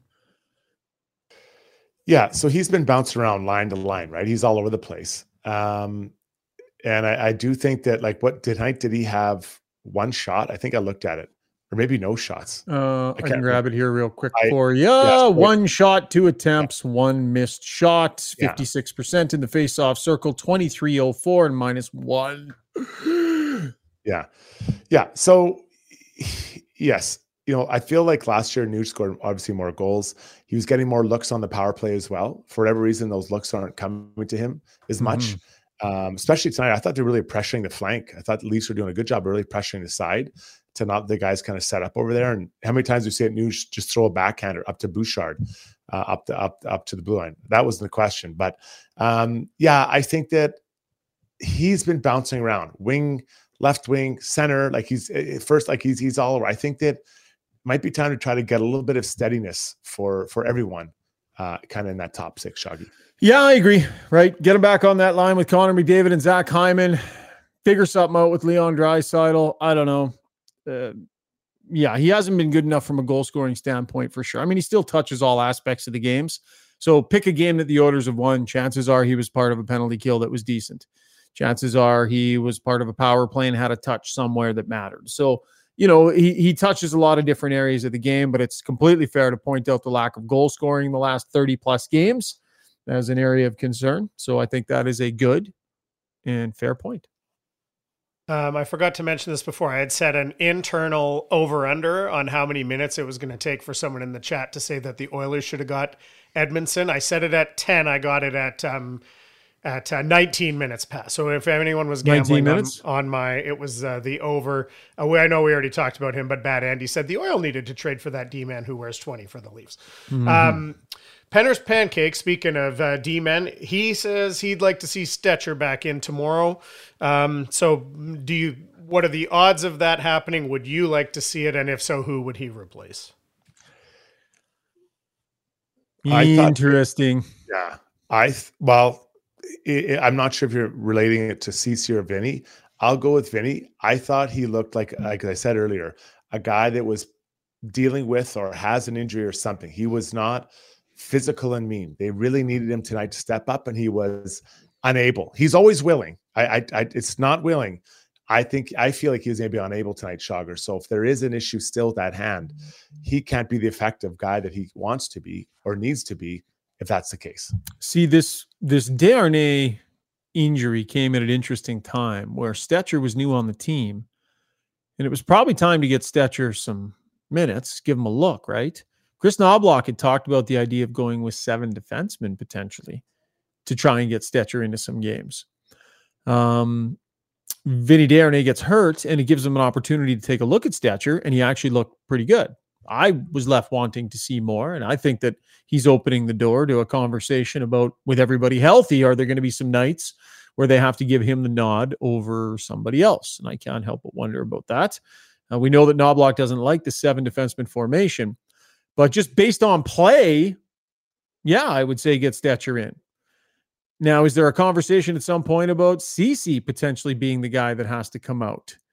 Yeah, so he's been bounced around line to line, right? He's all over the place. And I do think that, like, did he have one shot? I think I looked at it. Or maybe no shots. I can grab it here real quick for you. One shot, 2 attempts, one missed shot, 56% in the face-off circle, 23.04 and -1. Yeah. So, yes, I feel like last year Nuge scored obviously more goals. He was getting more looks on the power play as well. For whatever reason, those looks aren't coming to him as much. Especially tonight, I thought they were really pressuring the flank. I thought the Leafs were doing a good job of really pressuring the side to not the guys kind of set up over there. And how many times we see it Nuge just throw a backhander up to Bouchard, up to the blue line? That was the question. But I think that he's been bouncing around wing, left wing, center. Like he's all over. I think that might be time to try to get a little bit of steadiness for everyone, kind of in that top six, Shaggy. Yeah, I agree. Right. Get him back on that line with Connor McDavid and Zach Hyman. Figure something out with Leon Draisaitl. I don't know. He hasn't been good enough from a goal scoring standpoint for sure. I mean, he still touches all aspects of the games. So pick a game that the Oilers have won. Chances are he was part of a penalty kill that was decent. Chances are he was part of a power play and had a touch somewhere that mattered. So, he touches a lot of different areas of the game, but it's completely fair to point out the lack of goal scoring in the last 30 plus games as an area of concern. So I think that is a good and fair point. I forgot to mention this before. I had set an internal over-under on how many minutes it was going to take for someone in the chat to say that the Oilers should have got Edmundson. I set it at 10. I got it at 19 minutes past. So if anyone was gambling on it was the over. I know we already talked about him, but Bad Andy said the Oil needed to trade for that D-man who wears 20 for the Leafs. Penner's Pancake, speaking of D-men, he says he'd like to see Stetcher back in tomorrow. So what are the odds of that happening? Would you like to see it? And if so, who would he replace? Interesting. I'm not sure if you're relating it to Ceci or Vinny. I'll go with Vinny. I thought he looked like I said earlier, a guy that was dealing with or has an injury or something. He was not physical and mean. They really needed him tonight to step up, and he was unable. He's always willing. It's not willing. I feel like he's going to be unable tonight, Shogger. So if there is an issue still with that hand, he can't be the effective guy that he wants to be or needs to be if that's the case. See, this Desharnais injury came at an interesting time where Stetcher was new on the team, and it was probably time to get Stetcher some minutes, give him a look, right? Chris Knobloch had talked about the idea of going with 7 defensemen potentially to try and get Stetcher into some games. Vinny Desharnais gets hurt, and it gives him an opportunity to take a look at Stetcher, and he actually looked pretty good. I was left wanting to see more, and I think that he's opening the door to a conversation about, with everybody healthy, are there going to be some nights where they have to give him the nod over somebody else? And I can't help but wonder about that. We know that Knobloch doesn't like the 7 defenseman formation, but just based on play, I would say get Stetcher in. Now, is there a conversation at some point about Ceci potentially being the guy that has to come out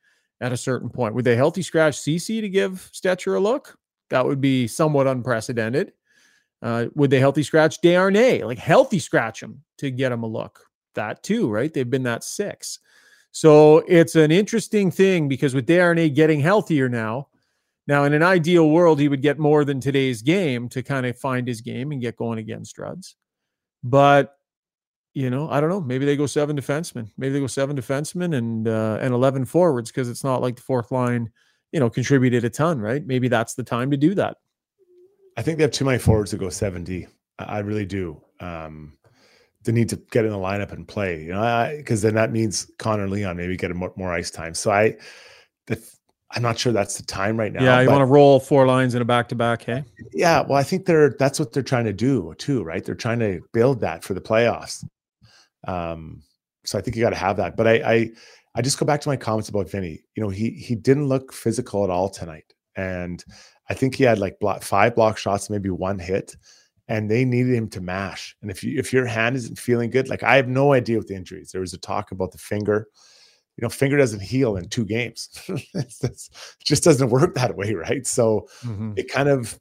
at a certain point. Would they healthy scratch Ceci to give Stetcher a look? That would be somewhat unprecedented. Would they healthy scratch Desharnais? Like healthy scratch him to get him a look? That too, right? They've been that 6. So it's an interesting thing because with Desharnais getting healthier now in an ideal world, he would get more than today's game to kind of find his game and get going against Struds. But, I don't know. Maybe they go 7 defensemen. Maybe they go 7 defensemen and 11 forwards because it's not like the fourth line, contributed a ton, right? Maybe that's the time to do that. I think they have too many forwards to go 7D. I really do. They need to get in the lineup and play, because then that means Connor Leon maybe get more ice time. So I'm not sure that's the time right now. Yeah, you want to roll 4 lines in a back-to-back, hey? Yeah, well, I think that's what they're trying to do too, right? They're trying to build that for the playoffs. So I think you got to have that. But I just go back to my comments about Vinny. He didn't look physical at all tonight, and I think he had like 5 block shots, maybe 1 hit. And they needed him to mash. And if your hand isn't feeling good, like I have no idea with the injuries. There was a talk about the finger. Finger doesn't heal in 2 games. It just doesn't work that way, right? So it kind of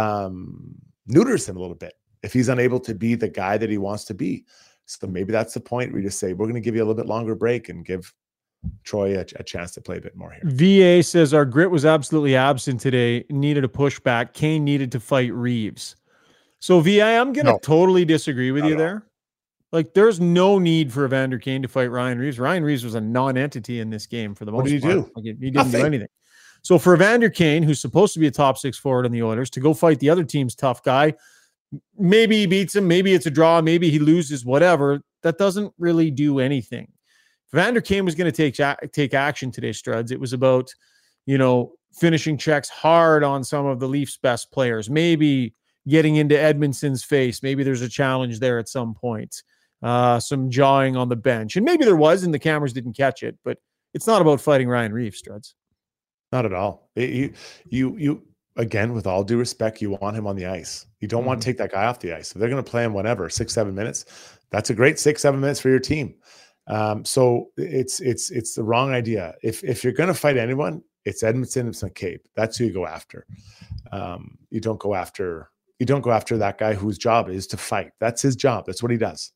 neuters him a little bit if he's unable to be the guy that he wants to be. So maybe that's the point where you just say, we're going to give you a little bit longer break and give Troy a chance to play a bit more here. VA says our grit was absolutely absent today. Needed a pushback. Kane needed to fight Reeves. So, VA, I'm going to totally disagree with you there. Like, there's no need for Evander Kane to fight Ryan Reeves. Ryan Reeves was a non-entity in this game for the most part. What did he do? Like, he didn't do anything. So, for Evander Kane, who's supposed to be a top 6 forward on the Oilers, to go fight the other team's tough guy, maybe he beats him, maybe it's a draw, maybe he loses, whatever. That doesn't really do anything. If Evander Kane was going to take action today, Struds, it was about, finishing checks hard on some of the Leafs' best players, maybe getting into Edmondson's face. Maybe there's a challenge there at some point. Some jawing on the bench. And maybe there was, and the cameras didn't catch it. But it's not about fighting Ryan Reeves, Struds. Not at all. You again, with all due respect, you want him on the ice. You don't want to take that guy off the ice. If they're going to play him whenever, 6-7 minutes, that's a great 6-7 minutes for your team. So it's the wrong idea. If you're going to fight anyone, it's Edmondson, it's McCabe. That's who you go after. You don't go after that guy whose job is to fight. That's his job. That's what he does.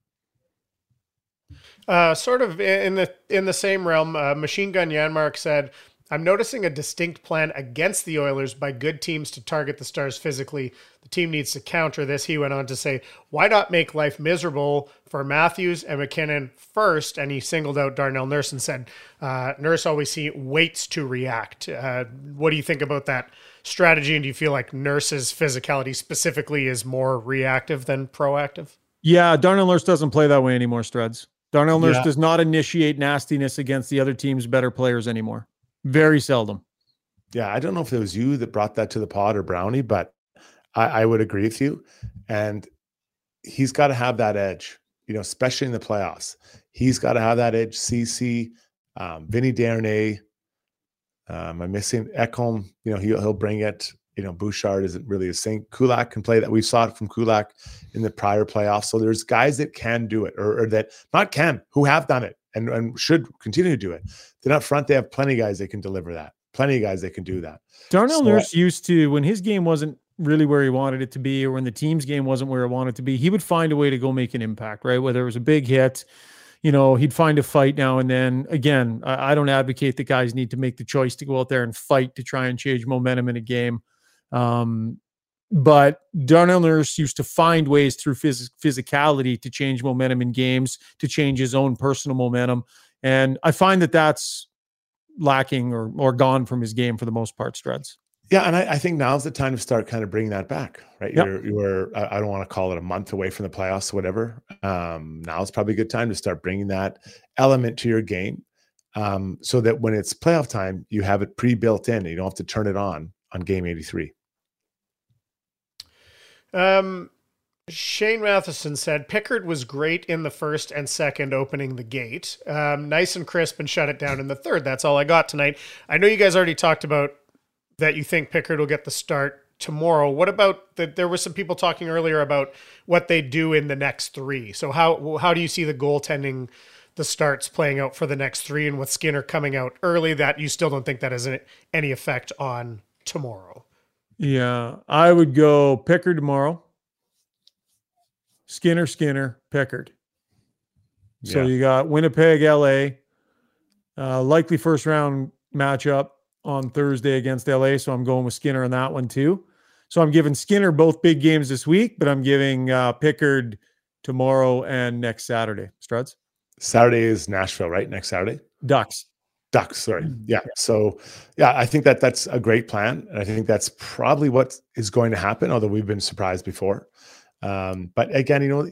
Sort of in the same realm, Machine Gun Yanmark said, I'm noticing a distinct plan against the Oilers by good teams to target the Stars physically. The team needs to counter this. He went on to say, why not make life miserable for Matthews and McKinnon first? And he singled out Darnell Nurse and said, Nurse always waits to react. What do you think about that strategy? And do you feel like Nurse's physicality specifically is more reactive than proactive? Yeah, Darnell Nurse doesn't play that way anymore, Struds. Darnell Nurse does not initiate nastiness against the other team's better players anymore. Very seldom. Yeah, I don't know if it was you that brought that to the pod or Brownie, but I would agree with you. And he's got to have that edge, especially in the playoffs. He's got to have that edge. CC, Vinny Desharnais, I'm missing Ekholm. He'll bring it. Bouchard isn't really a saint. Kulak can play that. We saw it from Kulak in the prior playoffs. So there's guys that can do it, or that not can, who have done it and should continue to do it. Then up front, they have plenty of guys that can deliver that. Plenty of guys that can do that. Darnell Nurse used to, when his game wasn't really where he wanted it to be, or when the team's game wasn't where it wanted to be, he would find a way to go make an impact, right? Whether it was a big hit, he'd find a fight now and then. Again, I don't advocate that guys need to make the choice to go out there and fight to try and change momentum in a game. But Darnell Nurse used to find ways through physicality to change momentum in games, to change his own personal momentum. And I find that that's lacking or gone from his game for the most part, Struds. Yeah, and I think now's the time to start kind of bringing that back, right? Yep. You're I don't want to call it a month away from the playoffs or whatever. Now is probably a good time to start bringing that element to your game, so that when it's playoff time, you have it pre-built in and you don't have to turn it on game 83. Shane Matheson said Pickard was great in the first and second opening the gate. Nice and crisp and shut it down in the third. That's all I got tonight. I know you guys already talked about that you think Pickard will get the start tomorrow. What about there were some people talking earlier about what they do in the next 3. So how do you see the goaltending the starts playing out for the next 3, and with Skinner coming out early, that you still don't think that has any effect on tomorrow? Yeah, I would go Pickard tomorrow. Skinner, Pickard. So you got Winnipeg, LA, likely first round matchup on Thursday against LA. So I'm going with Skinner on that one too. So I'm giving Skinner both big games this week, but I'm giving Pickard tomorrow and next Saturday. Struds? Saturday is Nashville, right? Next Saturday? Ducks, sorry. Yeah. So, I think that's a great plan. And I think that's probably what is going to happen, although we've been surprised before. But again,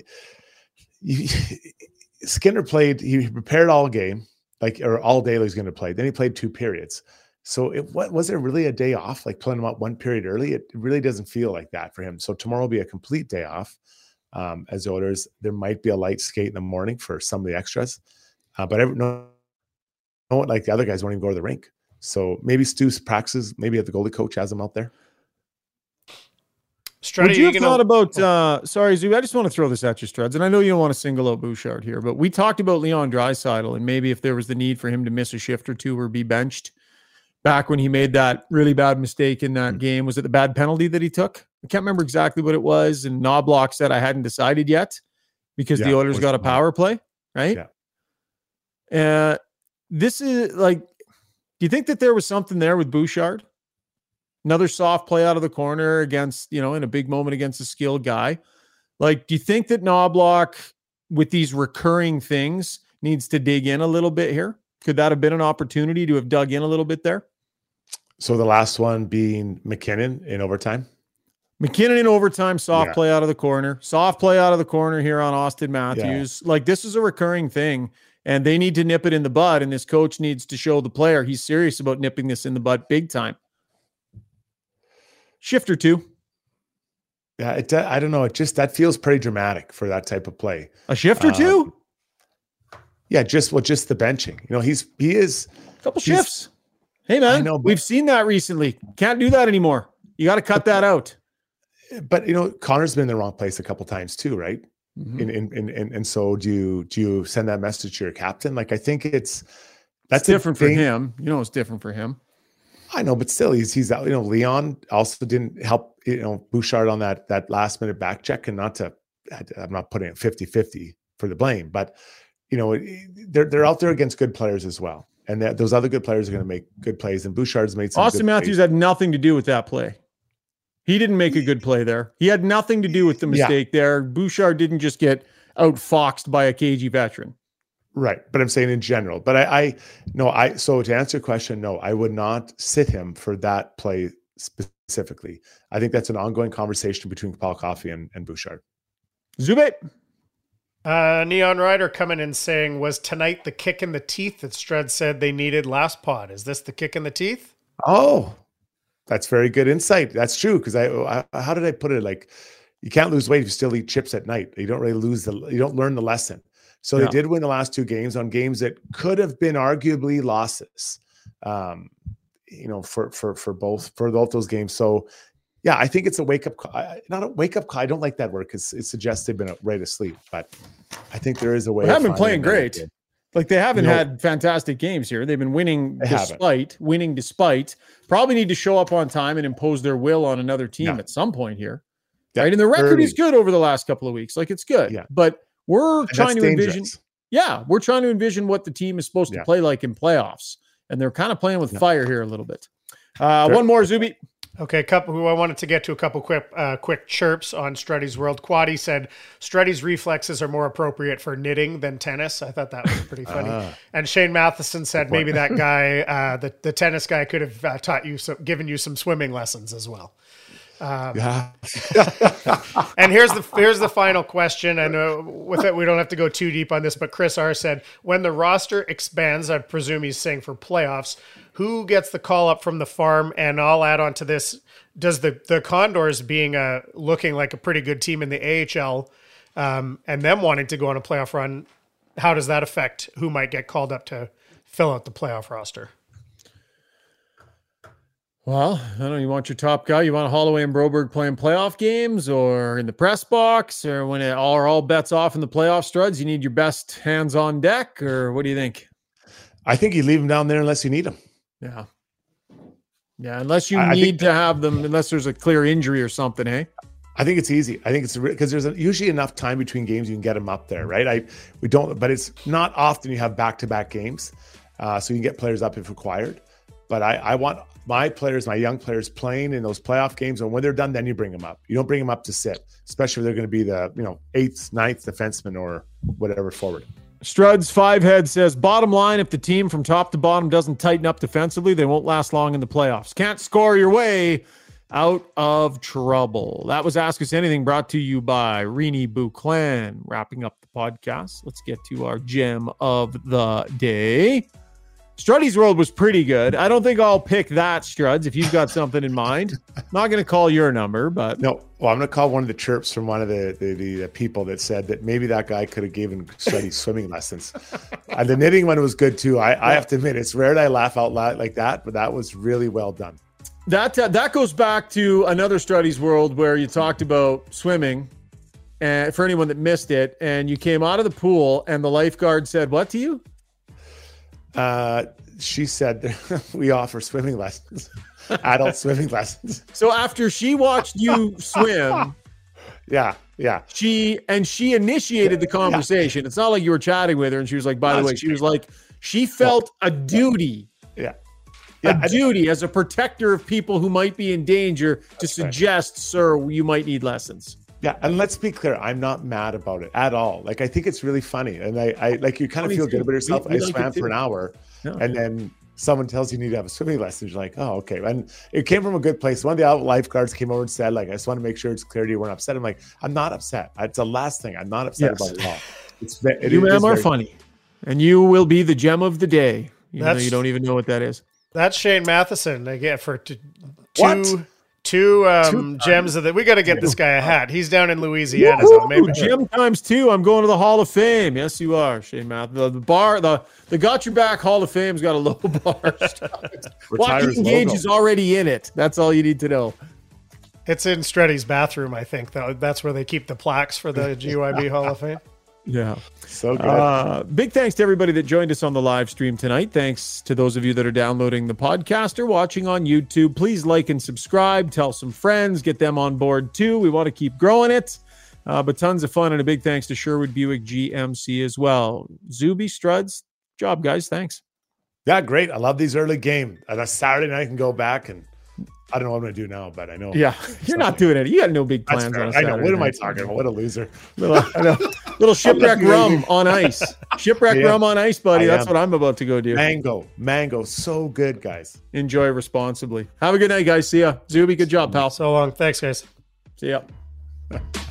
Skinner played, he prepared all game, or all day he's going to play. Then he played 2 periods. So was there really a day off, like playing him out 1 period early? It really doesn't feel like that for him. So tomorrow will be a complete day off. As the Oilers, there might be a light skate in the morning for some of the extras. But like the other guys won't even go to the rink. So maybe Stu practices, maybe the goalie coach has him out there. Struddy, would you have thought about, sorry, Zoo, I just want to throw this at you, Struds, and I know you don't want to single out Bouchard here, but we talked about Leon Draisaitl and maybe if there was the need for him to miss a shift or 2 or be benched back when he made that really bad mistake in that game. Was it the bad penalty that he took? I can't remember exactly what it was, and Knobloch said I hadn't decided yet because the Oilers got a power play, right? Yeah. This is like, do you think that there was something there with Bouchard? Another soft play out of the corner against, in a big moment against a skilled guy. Like, do you think that Knobloch, with these recurring things, needs to dig in a little bit here? Could that have been an opportunity to have dug in a little bit there? So the last one being McKinnon in overtime? McKinnon in overtime, soft play out of the corner. Soft play out of the corner here on Austin Matthews. Yeah. Like, this is a recurring thing, and they need to nip it in the bud, and this coach needs to show the player he's serious about nipping this in the bud big time. Shift or 2. Yeah, I don't know. That feels pretty dramatic for that type of play. A shift or 2? Yeah, just the benching. He is a couple shifts. Hey man, I know, we've seen that recently. Can't do that anymore. You got to cut that out. But Connor's been in the wrong place a couple times too, right? Mm-hmm. And so do you send that message to your captain? Like, I think that's different for him. It's different for him. I know, but still, he's out. Leon also didn't help. Bouchard on that last minute back check, and I'm not putting it 50-50 for the blame, but they're out there against good players as well, and those other good players are going to make good plays. And Bouchard's made some. Austin Matthews had nothing to do with that play. He didn't make a good play there. He had nothing to do with the mistake there. Bouchard didn't just get outfoxed by a cagey veteran. Right. But I'm saying in general. But so to answer your question, no, I would not sit him for that play specifically. I think that's an ongoing conversation between Paul Coffey and Bouchard. Zube. Neon Rider coming in saying, was tonight the kick in the teeth that Strud said they needed last pod? Is this the kick in the teeth? Oh, that's very good insight. That's true. Because how did I put it? Like, you can't lose weight if you still eat chips at night. You don't really you don't learn the lesson. So they did win the last 2 games on games that could have been arguably losses, for both those games. So, yeah, I think it's a wake up call. Not a wake up call. I don't like that word because it suggests they've been ready to sleep. But I think there is a way. They haven't been playing great. Like, they haven't had fantastic games here. They've been winning despite. Probably need to show up on time and impose their will on another team at some point here. Yeah, right, and the record is good over the last couple of weeks. Like, it's good. Yeah, but. We're trying to envision. Yeah, we're trying to envision what the team is supposed to play like in playoffs, and they're kind of playing with fire here a little bit. One more, Zuby. Okay, I wanted to get to a couple quick chirps on Struddy's World. Quaddy said Struddy's reflexes are more appropriate for knitting than tennis. I thought that was pretty funny. And Shane Matheson said maybe that guy, the tennis guy, could have given you some swimming lessons as well. And here's the final question. I know with it we don't have to go too deep on this, but Chris R said, when the roster expands, I presume he's saying for playoffs, who gets the call up from the farm? And I'll add on to this, does the Condors being looking like a pretty good team in the AHL and them wanting to go on a playoff run, how does that affect who might get called up to fill out the playoff roster? Well, I don't know. You want your top guy? You want Holloway and Broberg playing playoff games or in the press box, or when it all bets off in the playoff struds, you need your best hands on deck, or what do you think? I think you leave them down there unless you need them. Yeah. Yeah. Unless you need to have them, unless there's a clear injury or something, hey? I think it's easy. I think it's because there's usually enough time between games you can get them up there, right? But it's not often you have back-to-back games, so you can get players up if required. But I want my players, my young players, playing in those playoff games, and when they're done, then you bring them up. You don't bring them up to sit, especially if they're going to be the 8th, 9th defenseman or whatever forward. Struds 5-head says, bottom line, if the team from top to bottom doesn't tighten up defensively, they won't last long in the playoffs. Can't score your way out of trouble. That was Ask Us Anything, brought to you by Rini Bouclan. Wrapping up the podcast, let's get to our gem of the day. Struddy's World was pretty good. I don't think I'll pick that, Struds, if you've got something in mind. I'm not going to call your number, but... No, well, I'm going to call one of the chirps from one of the people that said that maybe that guy could have given Struddy swimming lessons. And the knitting one was good, too. I have to admit, it's rare that I laugh out loud like that, but that was really well done. That goes back to another Struddy's World where you talked about swimming, and for anyone that missed it, and you came out of the pool and the lifeguard said what to you? She said, we offer swimming lessons, adult swimming lessons. So after she watched you swim, yeah, she initiated the conversation. Yeah. It's not like you were chatting with her and she was like, by the way, she was like, she felt a duty. A duty as a protector of people who might be in danger to suggest, sir, you might need lessons. Yeah, and let's be clear, I'm not mad about it at all. Like, I think it's really funny, and I like, you kind of feel good about yourself. I swam for an hour, and then someone tells you need to have a swimming lesson. You're like, oh, okay. And it came from a good place. One of the lifeguards came over and said, like, I just want to make sure it's clear you weren't upset. I'm like, I'm not upset. It's the last thing. I'm not upset about it at all. You, ma'am, are funny, and you will be the gem of the day. Even though you don't even know what that is. That's Shane Matheson. They get for two gems of that. We got to get this guy a hat. He's down in Louisiana. So maybe gem times 2. I'm going to the Hall of Fame. Yes, you are, Shane Matheson. The Got Your Back Hall of Fame's got a low bar. Joaquin Gage is already in it. That's all you need to know. It's in Struddy's bathroom, I think. That's where they keep the plaques for the GYB Hall of Fame. Yeah. So good. Big thanks to everybody that joined us on the live stream tonight. Thanks to those of you that are downloading the podcast or watching on YouTube. Please like and subscribe. Tell some friends. Get them on board too. We want to keep growing it. But tons of fun, and a big thanks to Sherwood Buick GMC as well. Zuby, Struds, job, guys. Thanks. Yeah, great. I love these early games. On a Saturday night, I can go back and I don't know what I'm going to do now, but I know. Yeah, you're not doing it. You got no big plans on a Saturday. I know. What am I talking about? What a loser. Little shipwreck rum on ice. Shipwreck rum on ice, buddy. That's what I'm about to go do. Mango. So good, guys. Enjoy responsibly. Have a good night, guys. See ya. Zuby, good job, pal. So long. Thanks, guys. See ya.